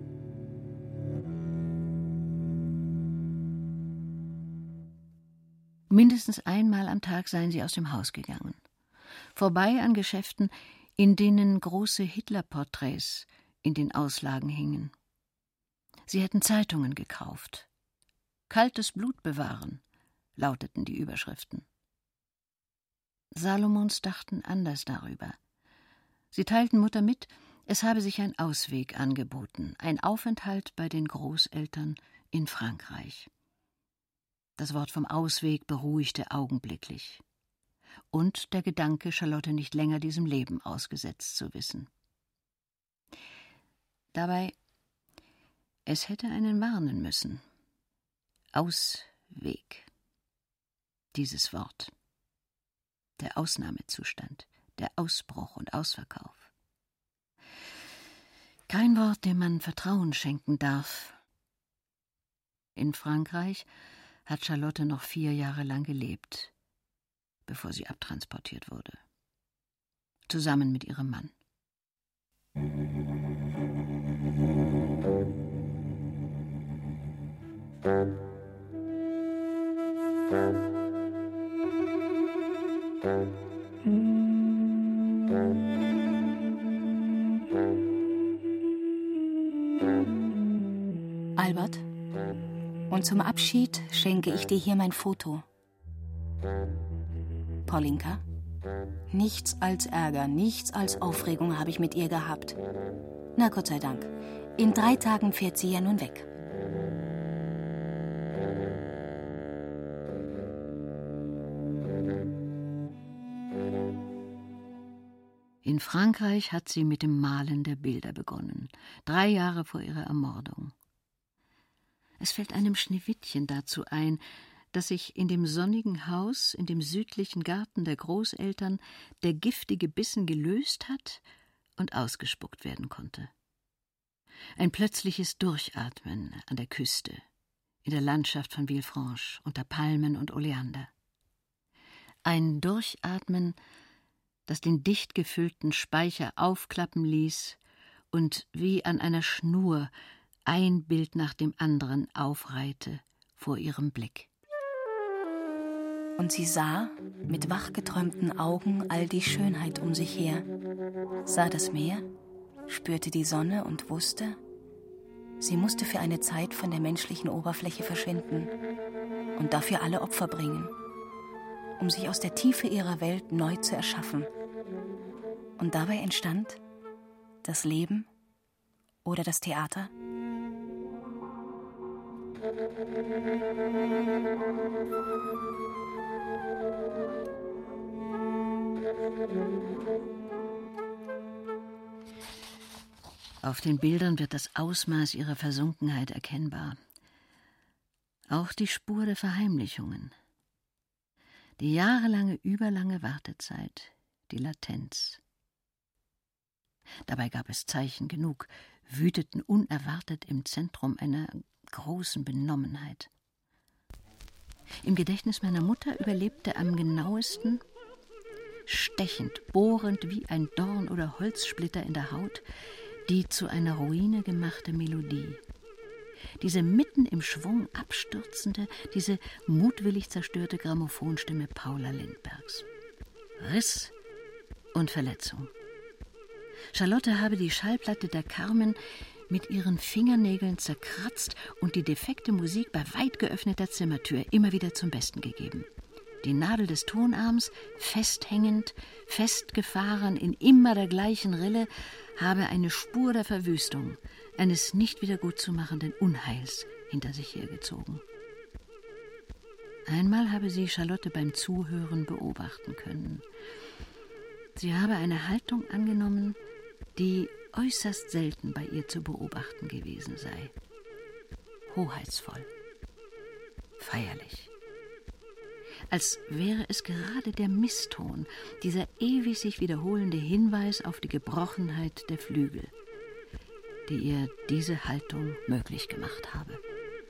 Mindestens einmal am Tag seien sie aus dem Haus gegangen. Vorbei an Geschäften, in denen große Hitlerporträts in den Auslagen hingen. Sie hätten Zeitungen gekauft. Kaltes Blut bewahren, lauteten die Überschriften. Salomons dachten anders darüber. Sie teilten Mutter mit, es habe sich ein Ausweg angeboten, ein Aufenthalt bei den Großeltern in Frankreich. Das Wort vom Ausweg beruhigte augenblicklich. Und der Gedanke, Charlotte nicht länger diesem Leben ausgesetzt zu wissen. Dabei, es hätte einen warnen müssen. Ausweg. Dieses Wort. Der Ausnahmezustand, der Ausbruch und Ausverkauf. Kein Wort, dem man Vertrauen schenken darf. In Frankreich hat Charlotte noch 4 Jahre lang gelebt, bevor sie abtransportiert wurde. Zusammen mit ihrem Mann. Albert? Und zum Abschied schenke ich dir hier mein Foto. Paulinka, Nichts als Ärger, nichts als Aufregung habe ich mit ihr gehabt. Na, Gott sei Dank. In 3 Tagen fährt sie ja nun weg. In Frankreich hat sie mit dem Malen der Bilder begonnen, 3 Jahre vor ihrer Ermordung. Es fällt einem Schneewittchen dazu ein, dass sich in dem sonnigen Haus, in dem südlichen Garten der Großeltern, der giftige Bissen gelöst hat und ausgespuckt werden konnte. Ein plötzliches Durchatmen an der Küste, in der Landschaft von Villefranche, unter Palmen und Oleander. Ein Durchatmen, das den dicht gefüllten Speicher aufklappen ließ und wie an einer Schnur ein Bild nach dem anderen aufreihte vor ihrem Blick. Und sie sah mit wachgeträumten Augen all die Schönheit um sich her, sah das Meer, spürte die Sonne und wusste, sie musste für eine Zeit von der menschlichen Oberfläche verschwinden und dafür alle Opfer bringen, um sich aus der Tiefe ihrer Welt neu zu erschaffen. Und dabei entstand das Leben oder das Theater. Auf den Bildern wird das Ausmaß ihrer Versunkenheit erkennbar. Auch die Spur der Verheimlichungen. Die jahrelange, überlange Wartezeit, die Latenz. Dabei gab es Zeichen genug, wüteten unerwartet im Zentrum einer großen Benommenheit. Im Gedächtnis meiner Mutter überlebte am genauesten, stechend, bohrend wie ein Dorn oder Holzsplitter in der Haut, die zu einer Ruine gemachte Melodie. Diese mitten im Schwung abstürzende, diese mutwillig zerstörte Grammophonstimme Paula Lindbergs. Riss und Verletzung. Charlotte habe die Schallplatte der Carmen mit ihren Fingernägeln zerkratzt und die defekte Musik bei weit geöffneter Zimmertür immer wieder zum Besten gegeben. Die Nadel des Tonarms, festhängend, festgefahren in immer der gleichen Rille, habe eine Spur der Verwüstung, eines nicht wieder gutzumachenden Unheils hinter sich hergezogen. Einmal habe sie Charlotte beim Zuhören beobachten können. Sie habe eine Haltung angenommen, die äußerst selten bei ihr zu beobachten gewesen sei. Hoheitsvoll, feierlich. Als wäre es gerade der Misston, dieser ewig sich wiederholende Hinweis auf die Gebrochenheit der Flügel, die ihr diese Haltung möglich gemacht habe.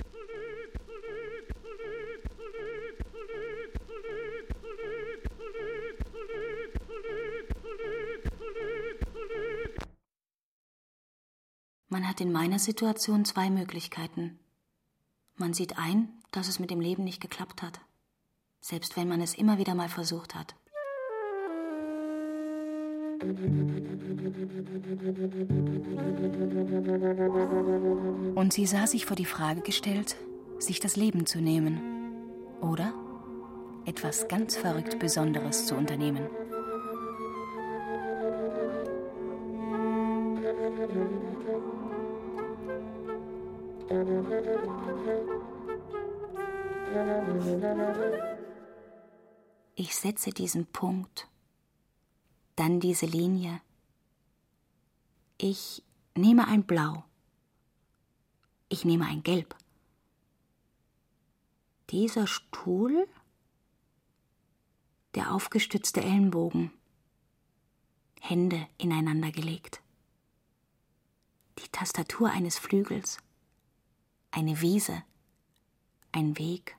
Man hat in meiner Situation 2 Möglichkeiten. Man sieht ein, dass es mit dem Leben nicht geklappt hat, selbst wenn man es immer wieder mal versucht hat. Und sie sah sich vor die Frage gestellt, sich das Leben zu nehmen oder etwas ganz verrückt Besonderes zu unternehmen. Ich setze diesen Punkt, dann diese Linie. Ich nehme ein Blau. Ich nehme ein Gelb. Dieser Stuhl, der aufgestützte Ellenbogen, Hände ineinander gelegt. Die Tastatur eines Flügels, eine Wiese, ein Weg.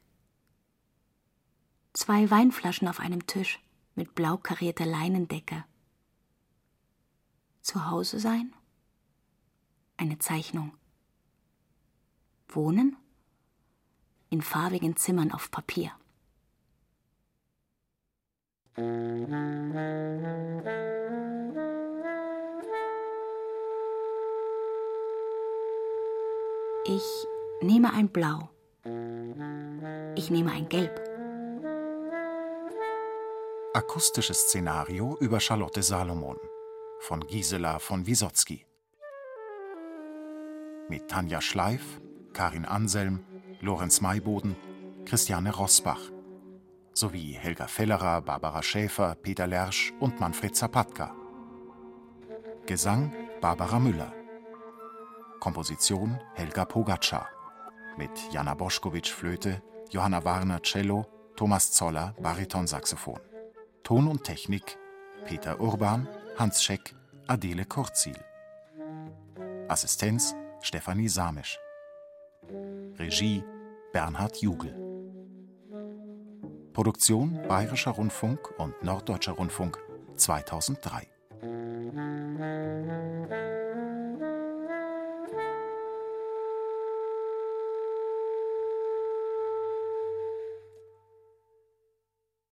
2 Weinflaschen auf einem Tisch mit blau karierter Leinendecke. Zu Hause sein? Eine Zeichnung. Wohnen? In farbigen Zimmern auf Papier. Ich nehme ein Blau. Ich nehme ein Gelb. Akustisches Szenario über Charlotte Salomon von Gisela von Wysocki. Mit Tanja Schleif, Karin Anselm, Lorenz Maiboden, Christiane Rosbach sowie Helga Fellerer, Barbara Schäfer, Peter Lersch und Manfred Zapatka. Gesang Barbara Müller. Komposition Helga Pogačar. Mit Jana Bošković Flöte, Johanna Warner Cello, Thomas Zoller Baritonsaxophon. Ton und Technik Peter Urban, Hans Scheck, Adele Kurzil. Assistenz Stefanie Samisch. Regie Bernhard Jugel. Produktion Bayerischer Rundfunk und Norddeutscher Rundfunk 2003.